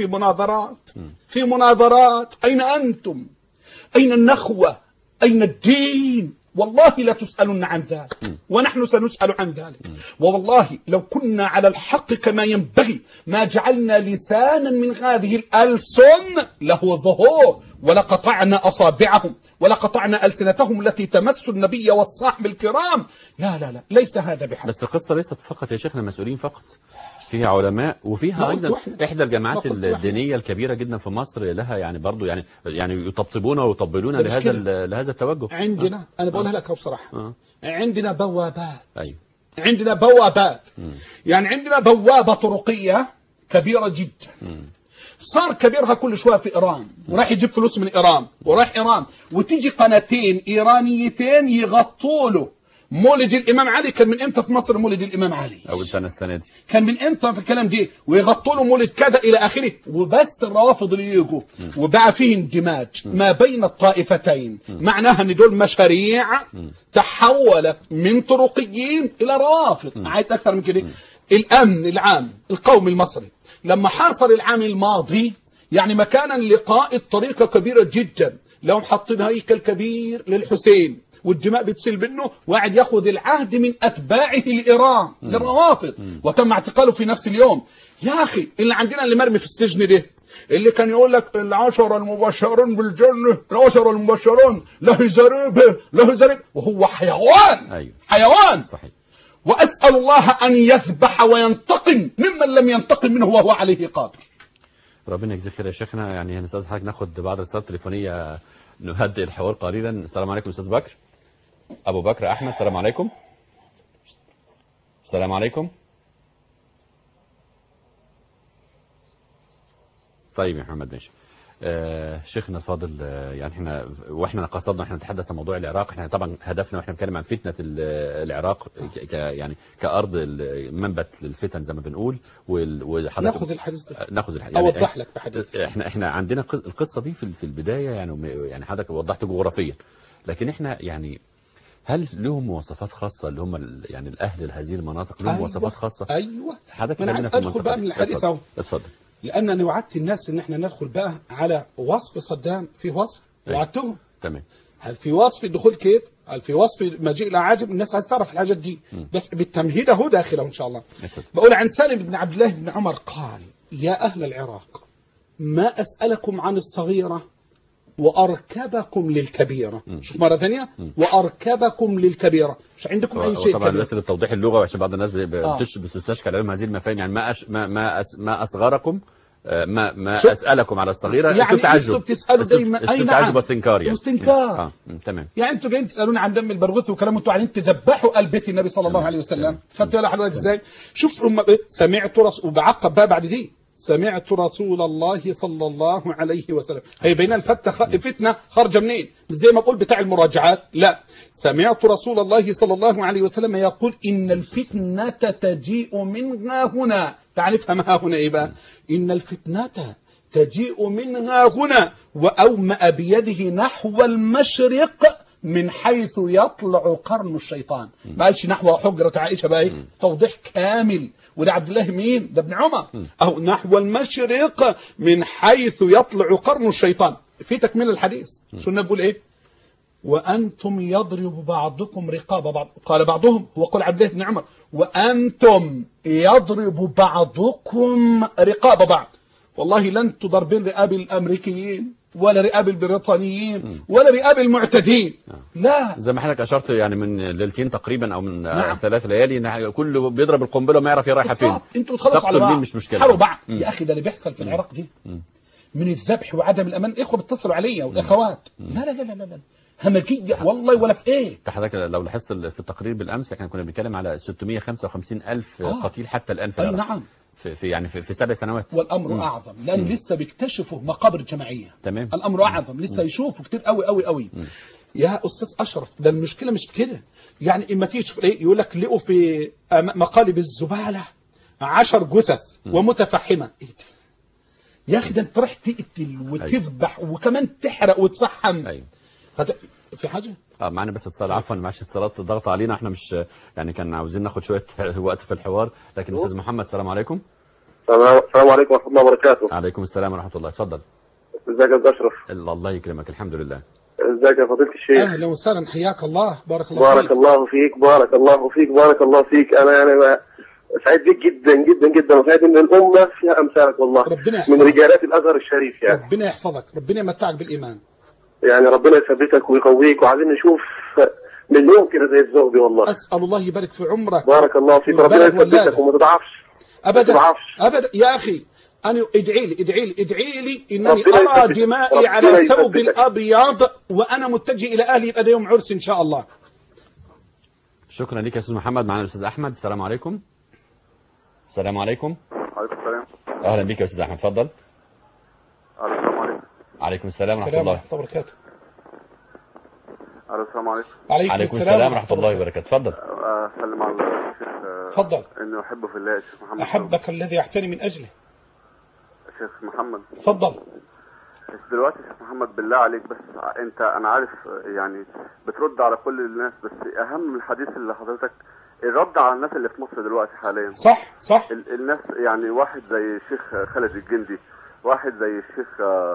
في مناظرات. أين أنتم؟ أين النخوة؟ أين الدين؟ والله لا تسألون عن ذلك ونحن سنسأل عن ذلك. والله لو كنا على الحق كما ينبغي ما جعلنا لسانا من هذه الألسن له ظهور، ولقطعنا أصابعهم ولقطعنا ألسنتهم التي تمس النبي والصحب الكرام. لا ليس هذا بحق. بس القصة ليست فقط يا شيخنا مسؤولين فقط، فيها علماء وفيها أيضا إحدى الجامعات الدينية الكبيرة جدا في مصر لها يعني برضو يعني يطبطبون ويطبلون لهذا التوجه. عندنا أنا بقولها لك بصراحة عندنا بوابات. أيوة. عندنا بوابات. يعني عندنا بوابة طرقية كبيرة جدا. صار كبيرها كل شوية في إيران، وراح يجيب فلوس من إيران وراح إيران، وتيجي قناتين إيرانيتين يغطوا له مولد الإمام علي. كان من إمتى في مصر مولد الإمام علي؟ أول السنة دي. كان من إمتى في الكلام دي؟ ويغطوا له مولد كذا إلى آخره. وبس الروافض اللي يجوا وبقى فيه اندماج ما بين الطائفتين. معناها أن دول مشاريع تحولت من طرقيين إلى روافض. عايز أكثر من كده؟ الأمن العام القومي المصري لما حاصر العام الماضي، يعني مكانا لقائد طريقة كبيرة جدا، لو حاطين هيكل كبير للحسين والدماء بتسيل منه، وقاعد ياخذ العهد من أتباعه لإيران للروافض، وتم اعتقاله في نفس اليوم. يا أخي اللي عندنا اللي مرمي في السجن ده، اللي كان يقول لك العشرة المبشرون بالجنة، العشرة المبشرون له زريبه وهو حيوان. أيوه. حيوان. صحيح. وأسأل الله أن يذبح وينتقم ممن لم ينتقم منه وهو عليه قادر. ربنا يجزيك خير يا شيخنا. يعني هنستاذ حضرتك ناخد بعض الرسائل التليفونيه نهدئ الحوار قليلا. السلام عليكم استاذ بكر. ابو بكر احمد، السلام عليكم. السلام عليكم. طيب يا محمد ماشي. شيخنا الفاضل، يعني واحنا قصدنا احنا نتحدث عن موضوع العراق، احنا طبعا هدفنا واحنا بنتكلم عن فتنه العراق يعني كارض منبت للفتن زي ما بنقول. ناخذ الحديث ده، يعني اوضح لك بحديث. احنا عندنا القصه دي في البدايه، يعني حضرتك وضحت جغرافيا، لكن احنا يعني هل لهم مواصفات خاصه اللي هم يعني الاهل هذه المناطق لهم مواصفات خاصه؟ ايوه. حضرتك انا عايز ادخل بقى من الحديث اهو. اتفضل. لأن أنا وعدت الناس إن إحنا ندخل بقى على وصف صدام. في وصف وعدتهم. تمام. هل في وصف دخول كيف؟ هل في وصف مجيء الأعاجم؟ الناس عايز تعرف الحاجات دي. بس بالتمهيد أهو داخله إن شاء الله. بقول عن سالم بن عبد الله بن عمر قال: يا أهل العراق، ما أسألكم عن الصغيرة وأركبكم للكبيرة. شوف مرة ثانية، وأركبكم للكبيرة. مش عندكم أي شيء طبعا بس لتوضيح اللغة، عشان بعض الناس بتستشكل عليهم هذه المفاهيم. يعني ما أصغركم، ما أسألكم على الصغيرة. يعني أنتوا بتسألوا دايما أي تعجب واستنكار يعني. واستنكار. تمام. يعني أنتوا جايين تسألون عن دم البرغوث وكلام، أنتوا عايزين تذبحوا البيت النبي صلى الله عليه وسلم. خدتوا بالك حضرتك إزاي؟ شوف سمعت وبعقب بقى بعد دي: سمعت رسول الله صلى الله عليه وسلم. هي بين الفتنة خارجة منين؟ زي ما بقول بتاع المراجعات، لا، سمعت رسول الله صلى الله عليه وسلم يقول: إن الفتنة تجيء منها هنا. تعرفها هنا إيه بقى؟ إن الفتنة تجيء منها هنا، وأومأ بيده نحو المشرق من حيث يطلع قرن الشيطان. ما قالش نحو حجرة عائشة بقى توضيح كامل. وده عبد الله مين؟ ده ابن عمر. أو نحو المشرق من حيث يطلع قرن الشيطان. في تكمل الحديث شو نقول إيه؟ وأنتم يضرب بعضكم رقاب بعض. قال بعضهم هو قول عبد الله بن عمر وأنتم يضرب بعضكم رقاب بعض. والله لن تضربين رقاب الأمريكيين ولا رقاب البريطانيين ولا رقاب المعتدين. لا، زي ما حضرتك اشرت يعني من ليلتين تقريبا او من 3 ليالي كله بيضرب القنبله وما يعرف يروح فين. انتوا بتخلصوا على بعض، مش مشكله، حاروا بعض. يا اخي ده اللي بيحصل في العراق دي من الذبح وعدم الامان. اخوه بيتصلوا عليا والاخوات لا لا لا لا لا همجيه والله ولا في ايه. حضرتك لو لاحظت في التقرير بالامس احنا كنا بنتكلم على 655,000 قتيل حتى الان في العراق. نعم، في 7 سنوات. والامر اعظم لان لسه بيكتشفوا مقابر جماعيه. تمام. الامر اعظم، لسه يشوفوا كتير قوي قوي قوي. يا استاذ اشرف ده المشكله مش في كده. يعني اما تيجي تشوف ايه يقول لك لقوا في مقالب الزباله 10 جثث ومتفحمه. ايه ده يا اخي؟ ده انت رايح تقتل وتذبح وكمان تحرق وتفحم. ايوه في حاجه. معانا بس اتصال، عفوا معلش اتصالات ضغط علينا، احنا مش يعني كان عاوزين ناخد شويه وقت في الحوار، لكن استاذ محمد السلام عليكم. السلام عليكم ورحمه الله وبركاته. عليكم السلام ورحمه الله، اتفضل. ازيك يا استاذ اشرف؟ الله يكرمك، الحمد لله. ازيك يا فضيله الشيخ؟ اهلا وسهلا، حياك الله، بارك الله بارك فيك. الله فيك، بارك الله فيك، بارك الله فيك. انا يعني سعيد بيك جدا جدا جدا، وسعيد ان الامه فيها امثالك والله، ربنا يحفظك. من رجالات الازهر الشريف يعني. ربنا يحفظك، ربنا يمتعك بالايمان. يعني ربنا يثبتك ويقويك، وعايزين نشوف مليون كده زي الزغبي والله. اسال الله يبارك في عمرك. بارك الله فيك، ربنا يثبتك وما تضعفش. ابدا ابدا يا اخي. أنا ادعي لي إنني أرى دمائي على ثوب الأبيض وأنا متجه إلى أهلي، يبقى ده يوم عرس إن شاء الله. شكرا لك يا أستاذ محمد. معنا الأستاذ أحمد. السلام عليكم. السلام عليكم. وعليكم السلام. أهلا بك يا أستاذ أحمد، اتفضل. السلام عليكم. عليكم السلام ورحمة الله وبركاته. السلام عليكم. عليكم السلام ورحمة الله وبركاته، اتفضل. أسلم على الشيخ. اتفضل. إنه أحبه في الله يا شيخ محمد. أحبك الذي أحترم من أجله. شيخ محمد اتفضل. دلوقتي شيخ محمد بالله عليك، بس انت انا عارف يعني بترد على كل الناس، بس اهم من الحديث اللي حضرتك الرد على الناس اللي في مصر دلوقتي حاليا. صح. الناس يعني واحد زي الشيخ خالد الجندي، واحد زي الشيخ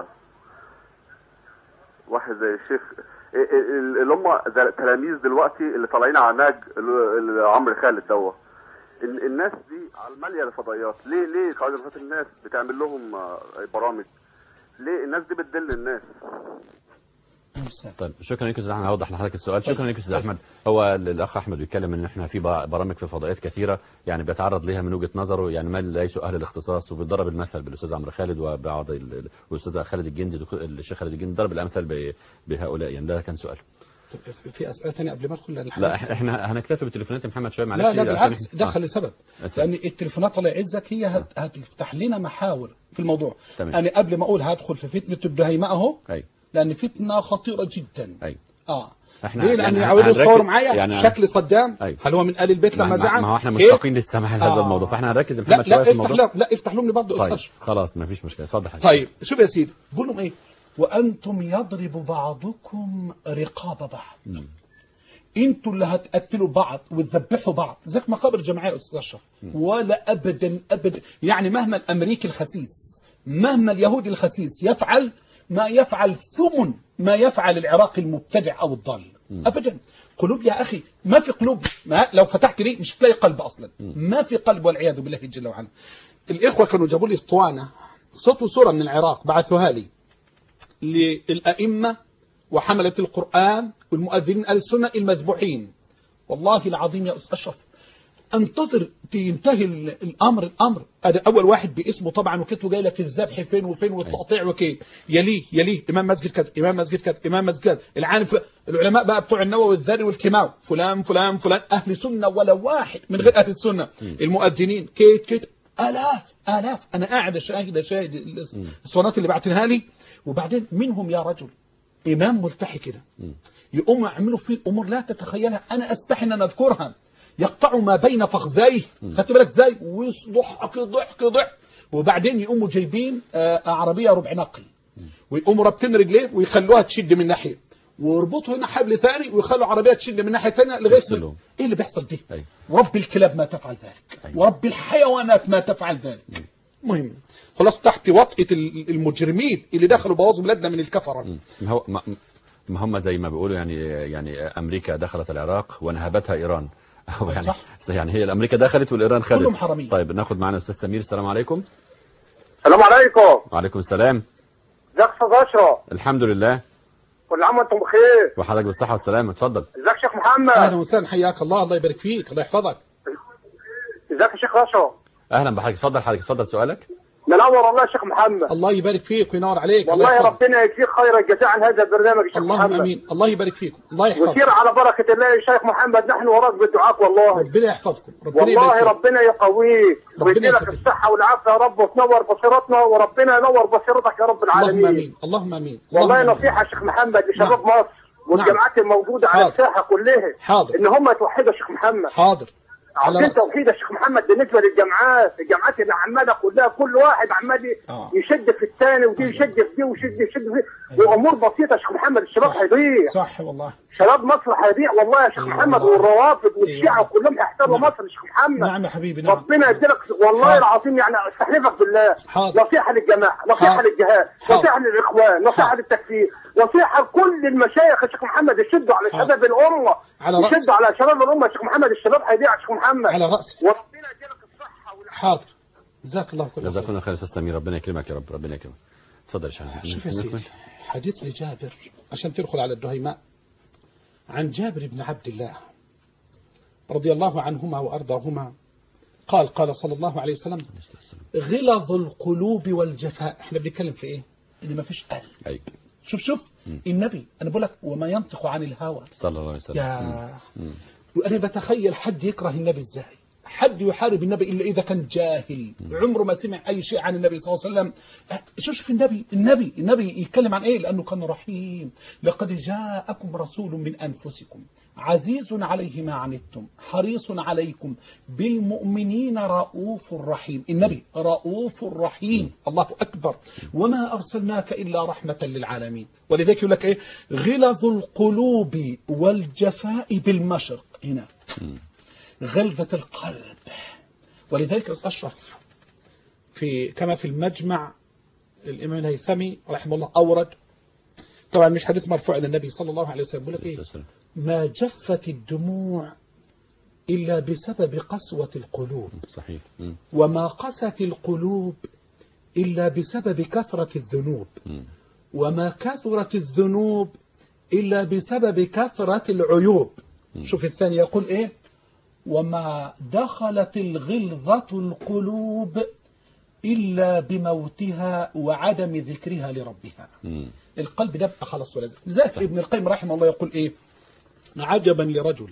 اللي هم تلاميذ دلوقتي اللي طالعين على نهج عمرو خالد دوت. الناس دي على الماليه الفضائيات. ليه قاعده الناس بتعمل لهم برامج؟ ليه الناس دي بتدل الناس؟ طيب شكرا لك يا استاذ احمد، هوضح لحضرتك السؤال. شكرا لك يا استاذ احمد. هو الاخ احمد بيتكلم ان احنا في برامج في فضائيات كثيره يعني بيتعرض ليها من وجهه نظره، يعني ما ليسوا اهل الاختصاص، وبيضرب المثل بالاستاذ عمرو خالد وبعض والاستاذ خالد الجندي، الشيخ خالد الجندي ضرب الامثال بهؤلاء. يعني ده كان سؤال. في اسئله ثانيه قبل ما ادخل للحديث؟ لا احنا هنكتفي بالتليفونات يا محمد شويه معلش. لا بالعكس، دخل لسبب لان التليفونات الله يعزك هي هتفتح لنا محاور في الموضوع. تمام. انا قبل ما اقول هدخل في فتنه الدهيماء اهو، لان فتنه خطيره جدا. احنا ليه؟ لان يعودوا يصوروا معايا يعني شكل صدام. هل هو من آل البيت لما زعم؟ ما هو احنا مشتاقين للسماع لهذا الموضوع، فاحنا هنركز يا محمد شويه في الموضوع. لا افتح لهم برضه طيب استاذ. خلاص ما فيش مشكله، اتفضل حضرتك. طيب شوف يا سيدي، بقول لهم ايه؟ وانتم يضرب بعضكم رقاب بعض. انتوا اللي هتقتلوا بعض وتذبحوا بعض زيك مقابر جماعيه استاذ اشرف. ولا ابدا ابدا. يعني مهما الامريكي الخسيس، مهما اليهودي الخسيس يفعل ما يفعل ثمن ما يفعل العراقي المبتدع او الضال. ابدا. قلوب يا اخي ما في قلوب. ما لو فتحت ليه مش هتلاقي قلب اصلا. ما في قلب والعياذ بالله جل وعلا. الاخوه كانوا جابوا لي اسطوانه صوت وصوره من العراق بعثوها لي للائمه وحمله القران والمؤذنين اهل السنه المذبوحين. والله العظيم يا استاذ اشرف انتظر تنتهي الامر. هذا اول واحد باسمه طبعا، وكتبه جاي لك الذبح فين وفين والتقطيع وكيف. يليه امام مسجد كذا، امام مسجد كذا، امام مسجد كذا، العالم العلماء بقى بتوع النووي والذري والكيماوي، فلان فلان فلان، اهل سنه ولا واحد من غير اهل السنه. المؤذنين كيت الاف. انا قاعد اشاهد الاسطوانات اللي بعتنها لي. وبعدين منهم يا رجل امام ملتحي كده يقوموا يعملوا فيه امور لا تتخيلها. انا استحي ان اذكرها. يقطعوا ما بين فخذيه، خدت بالك ازاي؟ ويصضحك ضحك. وبعدين يقوموا جايبين عربيه ربع نقل ويقوموا رابطين رجليه ويخلوها تشد من ناحيه، ويربطوا هنا حبل ثاني ويخلوا عربيه تشد من ناحيه ثانيه لغايه ايه اللي بيحصل دي؟ أيوة. ورب الكلاب ما تفعل ذلك. أيوة. ورب الحيوانات ما تفعل ذلك. مهم خلاص تحت وطئه المجرمين اللي دخلوا بوظوا بلادنا من الكفره. ما هم زي ما بيقولوا يعني امريكا دخلت العراق ونهبتها ايران. يعني صح. يعني هي الامريكا دخلت والايران خدت. كلهم حرامية. طيب ناخد معانا الاستاذ سمير. السلام عليكم. السلام عليكم. وعليكم السلام. ازيك يا استاذ اشرف؟ الحمد لله. كل عام وانتم بخير. وحضرتك بالصحه والسلامه. اتفضل. ازيك يا شيخ محمد؟ اهلا وسهلا حياك الله. الله يبارك فيك. الله يحفظك. ازيك يا شيخ اشرف؟ اهلا بحضرتك. اتفضل حضرتك. اتفضل سؤالك. منور والله يا شيخ محمد. الله يبارك فيك وينور عليك. والله ربنا يجزيك خير الجزاء عن هذا البرنامج يا شيخ محمد. اللهم امين. الله يبارك فيكم. الله يحفظكم. وسير على بركه الله يا شيخ محمد، نحن وراك بالدعاء والله. ربنا يحفظكم. والله ربنا يقويك ويديلك الصحه والعافيه يا رب، وتنور بصيرتنا، وربنا ينور بصيرتك يا رب العالمين. اللهم امين. اللهم امين. والله نصيحه يا شيخ محمد لشباب مصر والجامعات الموجوده على الساحه كلها. حاضر. ان هم يتوحدوا يا شيخ محمد. حاضر. عاوزين توحيد يا شيخ محمد بالنسبه للجامعات اللي عماله كلها، كل واحد عمال يشد في الثاني، ودي يشد في دي ويشد في وامور بسيطه يا شيخ محمد. الشباب هيضيع. صح والله. شباب مصر هيضيع والله يا شيخ محمد، والروافض والشيعه كلهم هيحتلوا مصر يا شيخ محمد. نعم يا حبيبي. نعم. ربنا يديلك والله العظيم، يعني استحلفك بالله. حاضر. نصيحه للجماعه، نصيحه للجهاد، نصيحه للاخوان، نصيحه للتكفير، نصيحه لكل المشايخ يا شيخ محمد يشدوا على شباب الامه، يشدوا على شباب الامه يا شيخ محمد. الشباب هيضيع يا شيخ محمد على راسي. وربنا يديلك الصحه والعافيه. حاضر. جزاك الله كل خير. جزاك الله خير استاذ سمير. ربنا يكرمك يا رب. ربنا يكرمك. اتفضل يا شيخ. شوف يا سيدي، حديث لجابر عشان تدخل على الدهيماء. عن جابر بن عبد الله رضي الله عنهما وارضاهما قال صلى الله عليه وسلم: غلظ القلوب والجفاء. احنا بنتكلم في ايه؟ ان ما فيش قلب. ايوه. شوف النبي، انا بقول لك وما ينطق عن الهوى صلى الله عليه وسلم. وانا بتخيل حد يكره النبي ازاي، حد يحارب النبي الا اذا كان جاهل عمره ما سمع اي شيء عن النبي صلى الله عليه وسلم. شوف النبي يتكلم عن ايه؟ لانه كان رحيم. لقد جاءكم رسول من انفسكم عزيز عليه ما عنتم حريص عليكم بالمؤمنين رؤوف رحيم. النبي رؤوف رحيم. الله اكبر. وما ارسلناك الا رحمه للعالمين. ولذلك يقول لك ايه؟ غلظ القلوب والجفاء بالمشرق. هنا غلظة القلب. ولذلك أشرف كما في المجمع الإمام الهيثمي رحمه الله أورد، طبعا مش حديث مرفوع إلى النبي صلى الله عليه وسلم، يقول لك إيه؟ ما جفت الدموع إلا بسبب قسوة القلوب. صحيح. وما قست القلوب إلا بسبب كثرة الذنوب. وما كثرت الذنوب إلا بسبب كثرة العيوب. شوف الثاني يقول إيه؟ وما دخلت الغلظة القلوب إلا بموتها وعدم ذكرها لربها. القلب ده بقى خلاص ولا زال. لذلك ابن القيم رحمه الله يقول إيه؟ عجبا لرجل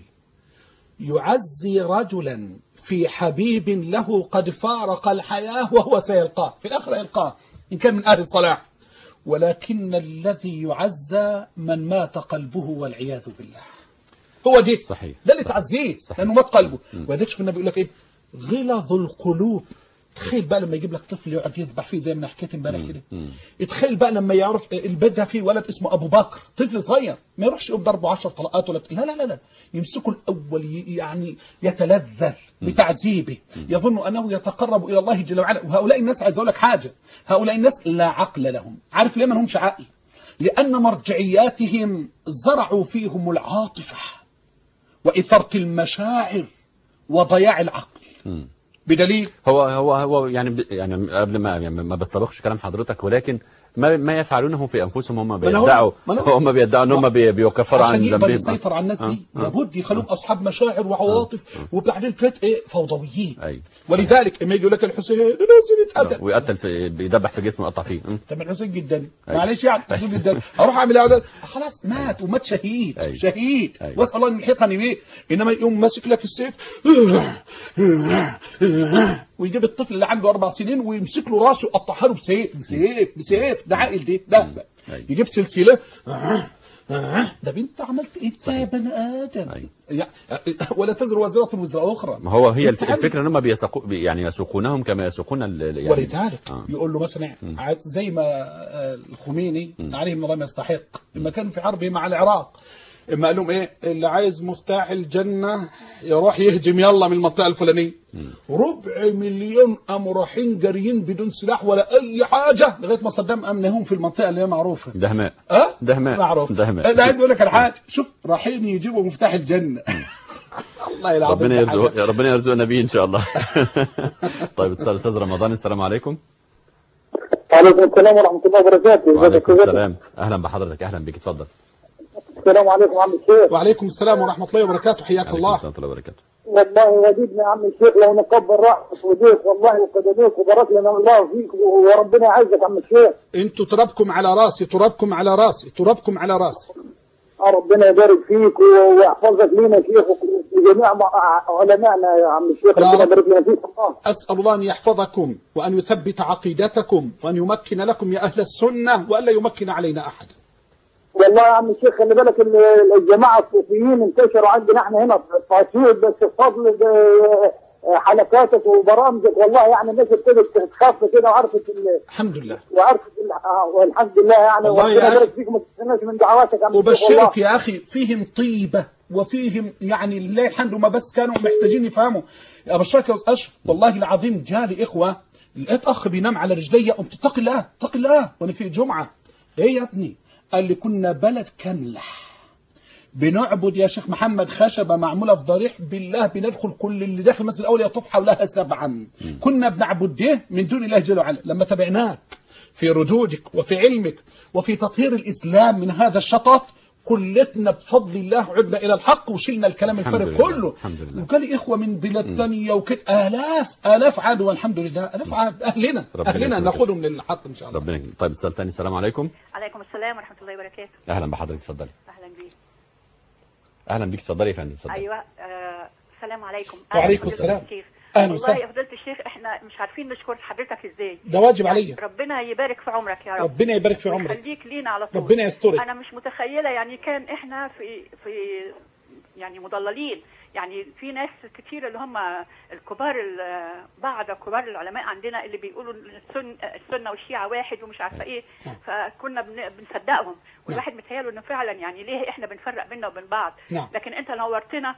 يعزي رجلا في حبيب له قد فارق الحياة وهو سيلقاه في الآخرة، يلقاه إن كان من أهل الصلاح. ولكن الذي يعزى من مات قلبه والعياذ بالله. هو دي صحيح. ده اللي تعزيه لانه مات قلبه. وذلك شوف النبي يقول لك ايه؟ غلظ القلوب. تخيل بقى لما يجيب لك طفل يقعد يذبح فيه زي ما حكيت امبارح كده. تخيل بقى لما يعرف البيت ده فيه ولد اسمه ابو بكر، طفل صغير، ما يروحش يقوم ضربه 10 طلقات ولا لا يمسكه الاول يعني يتلذذ بتعذيبه، يظن انه يتقرب الى الله جل وعلا. وهؤلاء الناس عايز اقول لك حاجه، هؤلاء الناس لا عقل لهم. عارف ليه ما لهمش عقل؟ لان مرجعياتهم زرعوا فيهم العاطفه وإثارة المشاعر وضياع العقل. بدليل هو يعني قبل ما بستبقش كلام حضرتك، ولكن ما يفعلونه في انفسهم هم بيدعوا ان هم بيكفروا عن ذنبهم. عشان يقدر يسيطر على الناس دي لابد يخلوهم اصحاب مشاعر وعواطف وبعدين كده ايه؟ فوضويين. ولذلك اما يجي يقول لك الحسين اتقتل ويقتل بيدبح في جسمه ويقطع فيه. طب الحسين جدا معلش يعني الحسين جدا اروح اعمل ايه؟ خلاص مات ومات شهيد. شهيد. واسال الله ان يلحقني بيه. انما يقوم ماسك لك السيف ويجيب الطفل اللي عنده 4 سنين ويمسك له راسه ويقطعها له بسيف. ده عاقل ده. يجيب سلسله ده انت عملت ايه يا بني ادم؟ أيوة. ولا تزر وازره وزر اخرى. ما هو هي الفكره ان هم يعني يسوقونهم كما يسوقون يعني ولذلك يقول له مثلا زي ما الخميني عليه من الله ما يستحق لما كان في حربه مع العراق، اما قال لهم ايه اللي عايز مفتاح الجنه يروح يهجم يلا من المنطقه الفلانيه. 250,000 قاموا رايحين جاريين بدون سلاح ولا اي حاجه لغايه ما صدام امنهم في المنطقه اللي هي معروفه دهماء. دهماء معروف. دهماء. انا عايز اقول لك الحاجه، شوف رايحين يجيبوا مفتاح الجنه. الله العظيم ربنا يرزقنا بيه ان شاء الله. طيب استاذ رمضان، السلام عليكم. وعليكم السلام ورحمه الله وبركاته. وعليكم السلام، اهلا بحضرتك، اهلا بك، اتفضل. السلام عليكم عم الشيخ. وعليكم السلام ورحمه الله وبركاته، حياك الله. ورحمه الله وبركاته. والله وديدنا عم الشيخ لو نكبر راسك وديك والله وقدميك وبارك لنا الله فيك وربنا يعزك عم الشيخ. انتوا ترابكم على راسي، ترابكم على راسي، ترابكم على راسي. ربنا يبارك فيك ويحفظك لينا شيخ وجميع علمائنا يا عم الشيخ، ربنا يبارك لنا فيك الله. اسال الله ان يحفظكم وان يثبت عقيدتكم وان يمكن لكم يا اهل السنه والا يمكن علينا احد. والله يا عم الشيخ خلي بالك الجماعه الصوفيين انتشروا عندنا احنا هنا في اسيوط، بس بفضل حلقاتك وبرامجك والله يعني الناس ابتدت تخاف كده وعرفت الحمد لله وعرفت والحمد لله يعني ربنا يبارك فيك، ما تستناش من دعواتك يا عم الشيخ. وبشرك يا اخي فيهم طيبه وفيهم يعني لله الحمد، ما بس كانوا محتاجين يفهموا. ابشرك يا استاذ اشرف والله العظيم جالي اخوه، لقيت اخ بينام على رجليا، قمت اتق الله اتق الله وانا في الجمعه. ايه يا ابني؟ قال لي كنا بلد كامله بنعبد يا شيخ محمد خشبه معموله في ضريح، بالله بندخل كل اللي داخل المسجد الاول يطوف حولها 7. كنا بنعبد ده من دون الله جل وعلا. لما تبعناك في ردودك وفي علمك وفي تطهير الاسلام من هذا الشطط، كلتنا بفضل الله عدنا الى الحق وشلنا الكلام الفارغ كله. وقال لي اخوه من بلاد ثانيه وكده الاف عاد، والحمد لله الاف عاد اهلنا ناخذهم للحق ان شاء الله. ربنا. طيب اتصال ثاني. السلام عليكم. عليكم السلام ورحمه الله وبركاته. اهلا بحضرتك، اتفضلي. اهلا بيك. اهلا بيك، اتفضلي يا فندم، اتفضلي. ايوه السلام عليكم. وعليكم السلام. اهلا وسهلا. والله يا فضيله الشيخ احنا مش عارفين نشكر حضرتك ازاي، ده واجب عليا. ربنا يبارك في عمرك يا رب. ربنا يبارك في عمرك ويخليك لينا على طول. ربنا يسترك. انا مش متخيله يعني كان احنا في يعني مضللين، يعني في ناس كتير اللي هم الكبار بعض كبار العلماء عندنا اللي بيقولوا السنه والشيعه واحد ومش عارفه ايه، فكنا بنصدقهم والواحد متهيأله انه فعلا يعني ليه احنا بنفرق بيننا وبين بعض. لكن انت نورتنا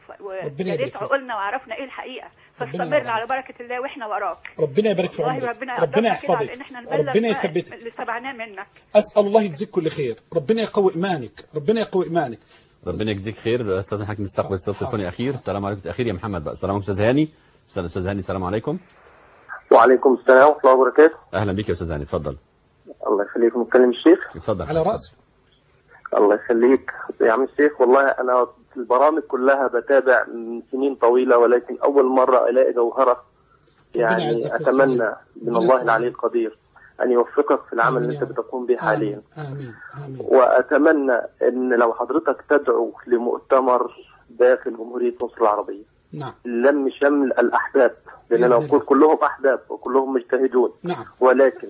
وجريت عقولنا وعرفنا ايه الحقيقه، فاستمر على بركه الله واحنا وراك. ربنا يبارك في عمرك، ربنا يحفظك، ربنا يثبتك اللي سمعناه منك. اسال الله يجزيك كل خير، ربنا يقوي ايمانك، ربنا يقوي ايمانك. ربنا يجزيك خير. استاذ حضرتك نستقبل اتصال تليفوني اخير. السلام عليكم. اخير يا محمد بقى. السلام عليكم استاذ هاني. استاذ هاني السلام عليكم. وعليكم السلام ورحمه الله وبركاته. اهلا بك يا استاذ هاني، اتفضل. الله يخليك، متكلم الشيخ. اتفضل على راسي. الله يخليك يا عم الشيخ، والله انا البرامج كلها بتابع من سنين طويله، ولكن اول مره الاقي جوهره يعني اتمنى من الله العلي القدير ان يوفقك في العمل اللي انت بتقوم به حاليا. آمين. واتمنى ان لو حضرتك تدعو لمؤتمر داخل جمهوريه مصر العربيه، نعم، لم شمل الاحداث، لان انا اقول كلهم احداث وكلهم مجتهدون، نعم، ولكن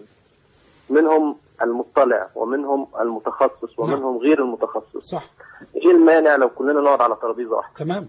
منهم المطلع ومنهم المتخصص ومنهم غير المتخصص. صح. ايه المانع لو كلنا نقعد على ترابيزه واحده؟ تمام.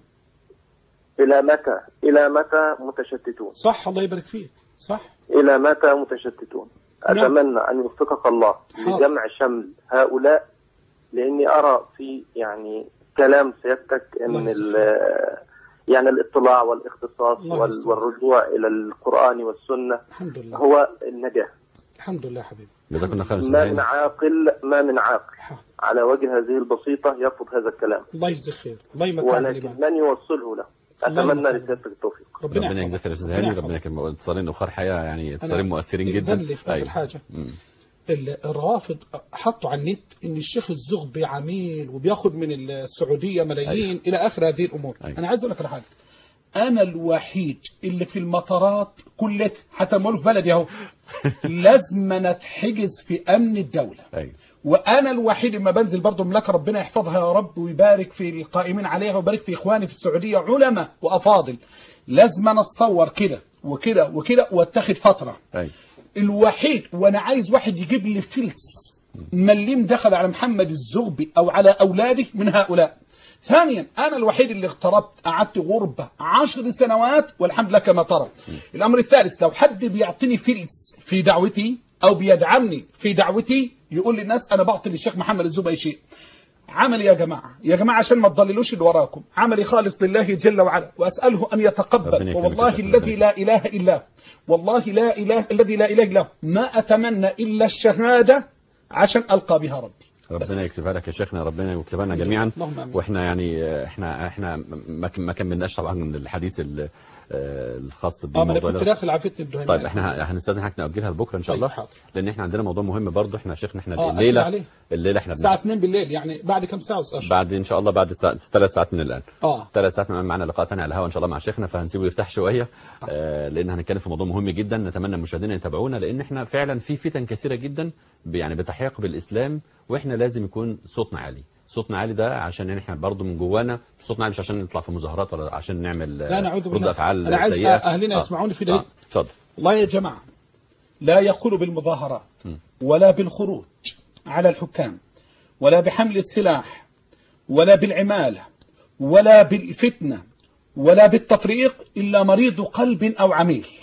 الى متى متشتتون؟ صح، الله يبارك فيك. صح. الى متى متشتتون؟ اتمنى ان يوفقك الله لجمع شمل هؤلاء، لاني ارى في يعني كلام سيادتك ان يعني الاطلاع والاختصاص والرجوع الى القرآن والسنة الحمد لله هو النجاة. الحمد لله حبيبي. جزاك الله خير. ما من عاقل على وجه هذه البسيطة يرفض هذا الكلام. الله يجزيك خير، الله يمتع ولكن من يوصله له. أتمنى لسيادتك التوفيق. ربنا يجزاك خير يا أستاذ هاني، ربنا يكرمك. اتصالين أخر حقيقة يعني اتصالين مؤثرين جدا. اللي في آخر حاجة الروافض حطوا على النت ان الشيخ الزغبي عميل وبياخد من السعودية ملايين إلى آخر هذه الأمور. أنا عايز أقول لك على حاجة، أنا الوحيد اللي في المطارات كلها حتى مولو في بلدي اهو لازم نتحجز في أمن الدولة. وأنا الوحيد لما بنزل برضه مملكة ربنا يحفظها يا رب ويبارك في القائمين عليها ويبارك في إخواني في السعودية علماء وأفاضل، لازم نتصور كده وكده وكده واتخذ فترة. الوحيد، وأنا عايز واحد يجيب لي فلس مليم دخل على محمد الزغبي أو على أولاده من هؤلاء. ثانيا أنا الوحيد اللي اغتربت، قعدت غربة 10 سنوات والحمد لله كما ترى. الأمر الثالث، لو حد بيعطيني فلس في دعوتي أو بيدعمني في دعوتي يقول للناس أنا بعطي للشيخ محمد الزغبي شيء. عملي يا جماعة عشان ما تضللوش اللي وراكم، عملي خالص لله جل وعلا، وأسأله أن يتقبل، والله الذي لا إله إلا والله لا إله الذي لا إله إلا ما أتمنى إلا الشهادة عشان ألقى بها ربي. ربنا يكتبها لك يا شيخنا، ربنا يكتبها لنا جميعا. واحنا يعني احنا ما كملناش طبعا من الحديث الخاص بالموضوع ده. داخل على فتنة الدهيمة. طيب احنا هنستاذن حضرتك نأجلها لبكره ان شاء الله. حاضر. لان احنا عندنا موضوع مهم برضه. احنا يا شيخنا احنا الليله احنا الساعه 2 بالليل، يعني بعد كم ساعه أشهر؟ بعد ان شاء الله بعد 3 ساعات من الان. 3 ساعات من الان معنا لقاء ثاني على الهواء ان شاء الله مع شيخنا، فهنسيبه يرتاح شويه. لان هنتكلم في موضوع مهم جدا، نتمنى المشاهدين يتابعونا، لان احنا فعلا في فتن كثيره جدا يعني بتحيق بالاسلام، واحنا لازم يكون صوتنا عالي. صوتنا عالي ده عشان احنا برضه من جوانا صوتنا عالي، مش عشان نطلع في مظاهرات ولا عشان نعمل رد افعال انا عايز سيئة. اهلنا يسمعوني في ده. اتفضل. والله يا جماعه لا يقول بالمظاهرات ولا بالخروج على الحكام ولا بحمل السلاح ولا بالعماله ولا بالفتنه ولا بالتفريق الا مريض قلب او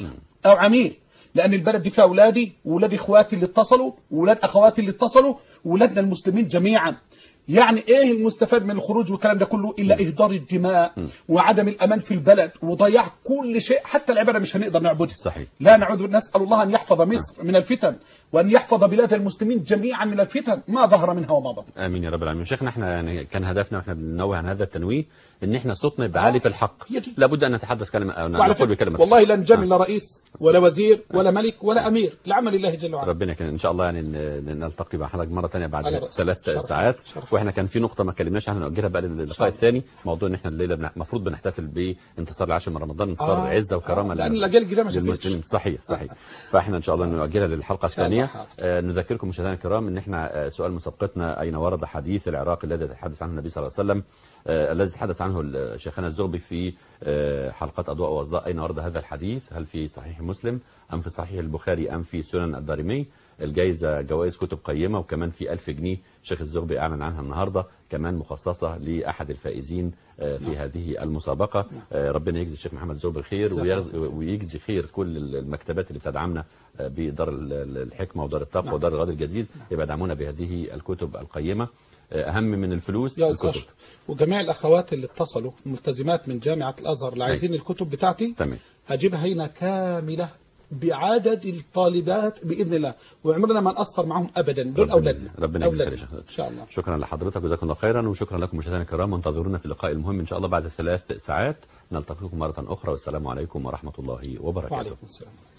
عميل. لأن البلد دي فيها أولادي وولاد إخواتي اللي اتصلوا وولاد أخواتي اللي اتصلوا وولادنا المسلمين جميعا. يعني إيه المستفاد من الخروج والكلام ده كله إلا إهدار الدماء وعدم الأمان في البلد وضياع كل شيء، حتى العبادة مش هنقدر نعبدها. صحيح. لا نعوذ، نسأل الله أن يحفظ مصر من الفتن وأن يحفظ بلاد المسلمين جميعا من الفتن ما ظهر منها وما بطن. آمين يا رب العالمين. شيخنا احنا يعني كان هدفنا واحنا بننوه عن هذا التنويه ان احنا صوتنا يبقى عالي في الحق. لابد ان نتحدث كلمه او نقول بكلمه. والله لا نجامل لا رئيس ولا وزير ولا ملك ولا امير، لعمل الله جل وعلا. ربنا كان ان شاء الله يعني نلتقي مع حضرتك مره ثانيه بعد 3 ساعات. واحنا كان في نقطه ما اتكلمناش عنها ناجلها بقى للقاء الثاني، موضوع ان احنا الليله المفروض بنحتفل بانتصار العاشر من رمضان، انتصار عزه وكرامه للمسلمين. صحيح. فاحنا ان شاء الله ناجلها للحلقه الثانيه. نذكركم مشاهدينا الكرام ان احنا سؤال مسابقتنا اين ورد حديث العراق الذي يتحدث عنه النبي صلى الله عليه وسلم، الذي تحدث عنه شيخنا الزغبي في حلقات أضواء وأصداء، أين ورد هذا الحديث؟ هل في صحيح مسلم أم في صحيح البخاري أم في سنن الدارمي؟ الجائزة جوائز كتب قيمة، وكمان في 1000 جنيه شيخ الزغبي أعلن عنها النهاردة كمان مخصصة لأحد الفائزين في هذه المسابقة. ربنا يجزي الشيخ محمد الزغبي خير ويجزي خير كل المكتبات اللي بتدعمنا بدار الحكمة ودار التقوى ودار الغد الجديد، يدعمونا بهذه الكتب القيمة. أهم من الفلوس الكتب. وجميع الأخوات اللي اتصلوا ملتزمات من جامعة الأزهر اللي عايزين الكتب بتاعتي هجيبها هنا كاملة بعدد الطالبات بإذن الله، وعمرنا ما نقصر معهم أبدا. دول أولادنا. ربنا يجزيك إن شاء الله. شكرا لحضرتك وجزاكم الله خيرا، وشكرا لكم مشاهدينا الكرام، وانتظرونا في اللقاء المهم إن شاء الله بعد 3 ساعات. نلتقيكم مرة أخرى، والسلام عليكم ورحمة الله وبركاته. وعليكم السلام.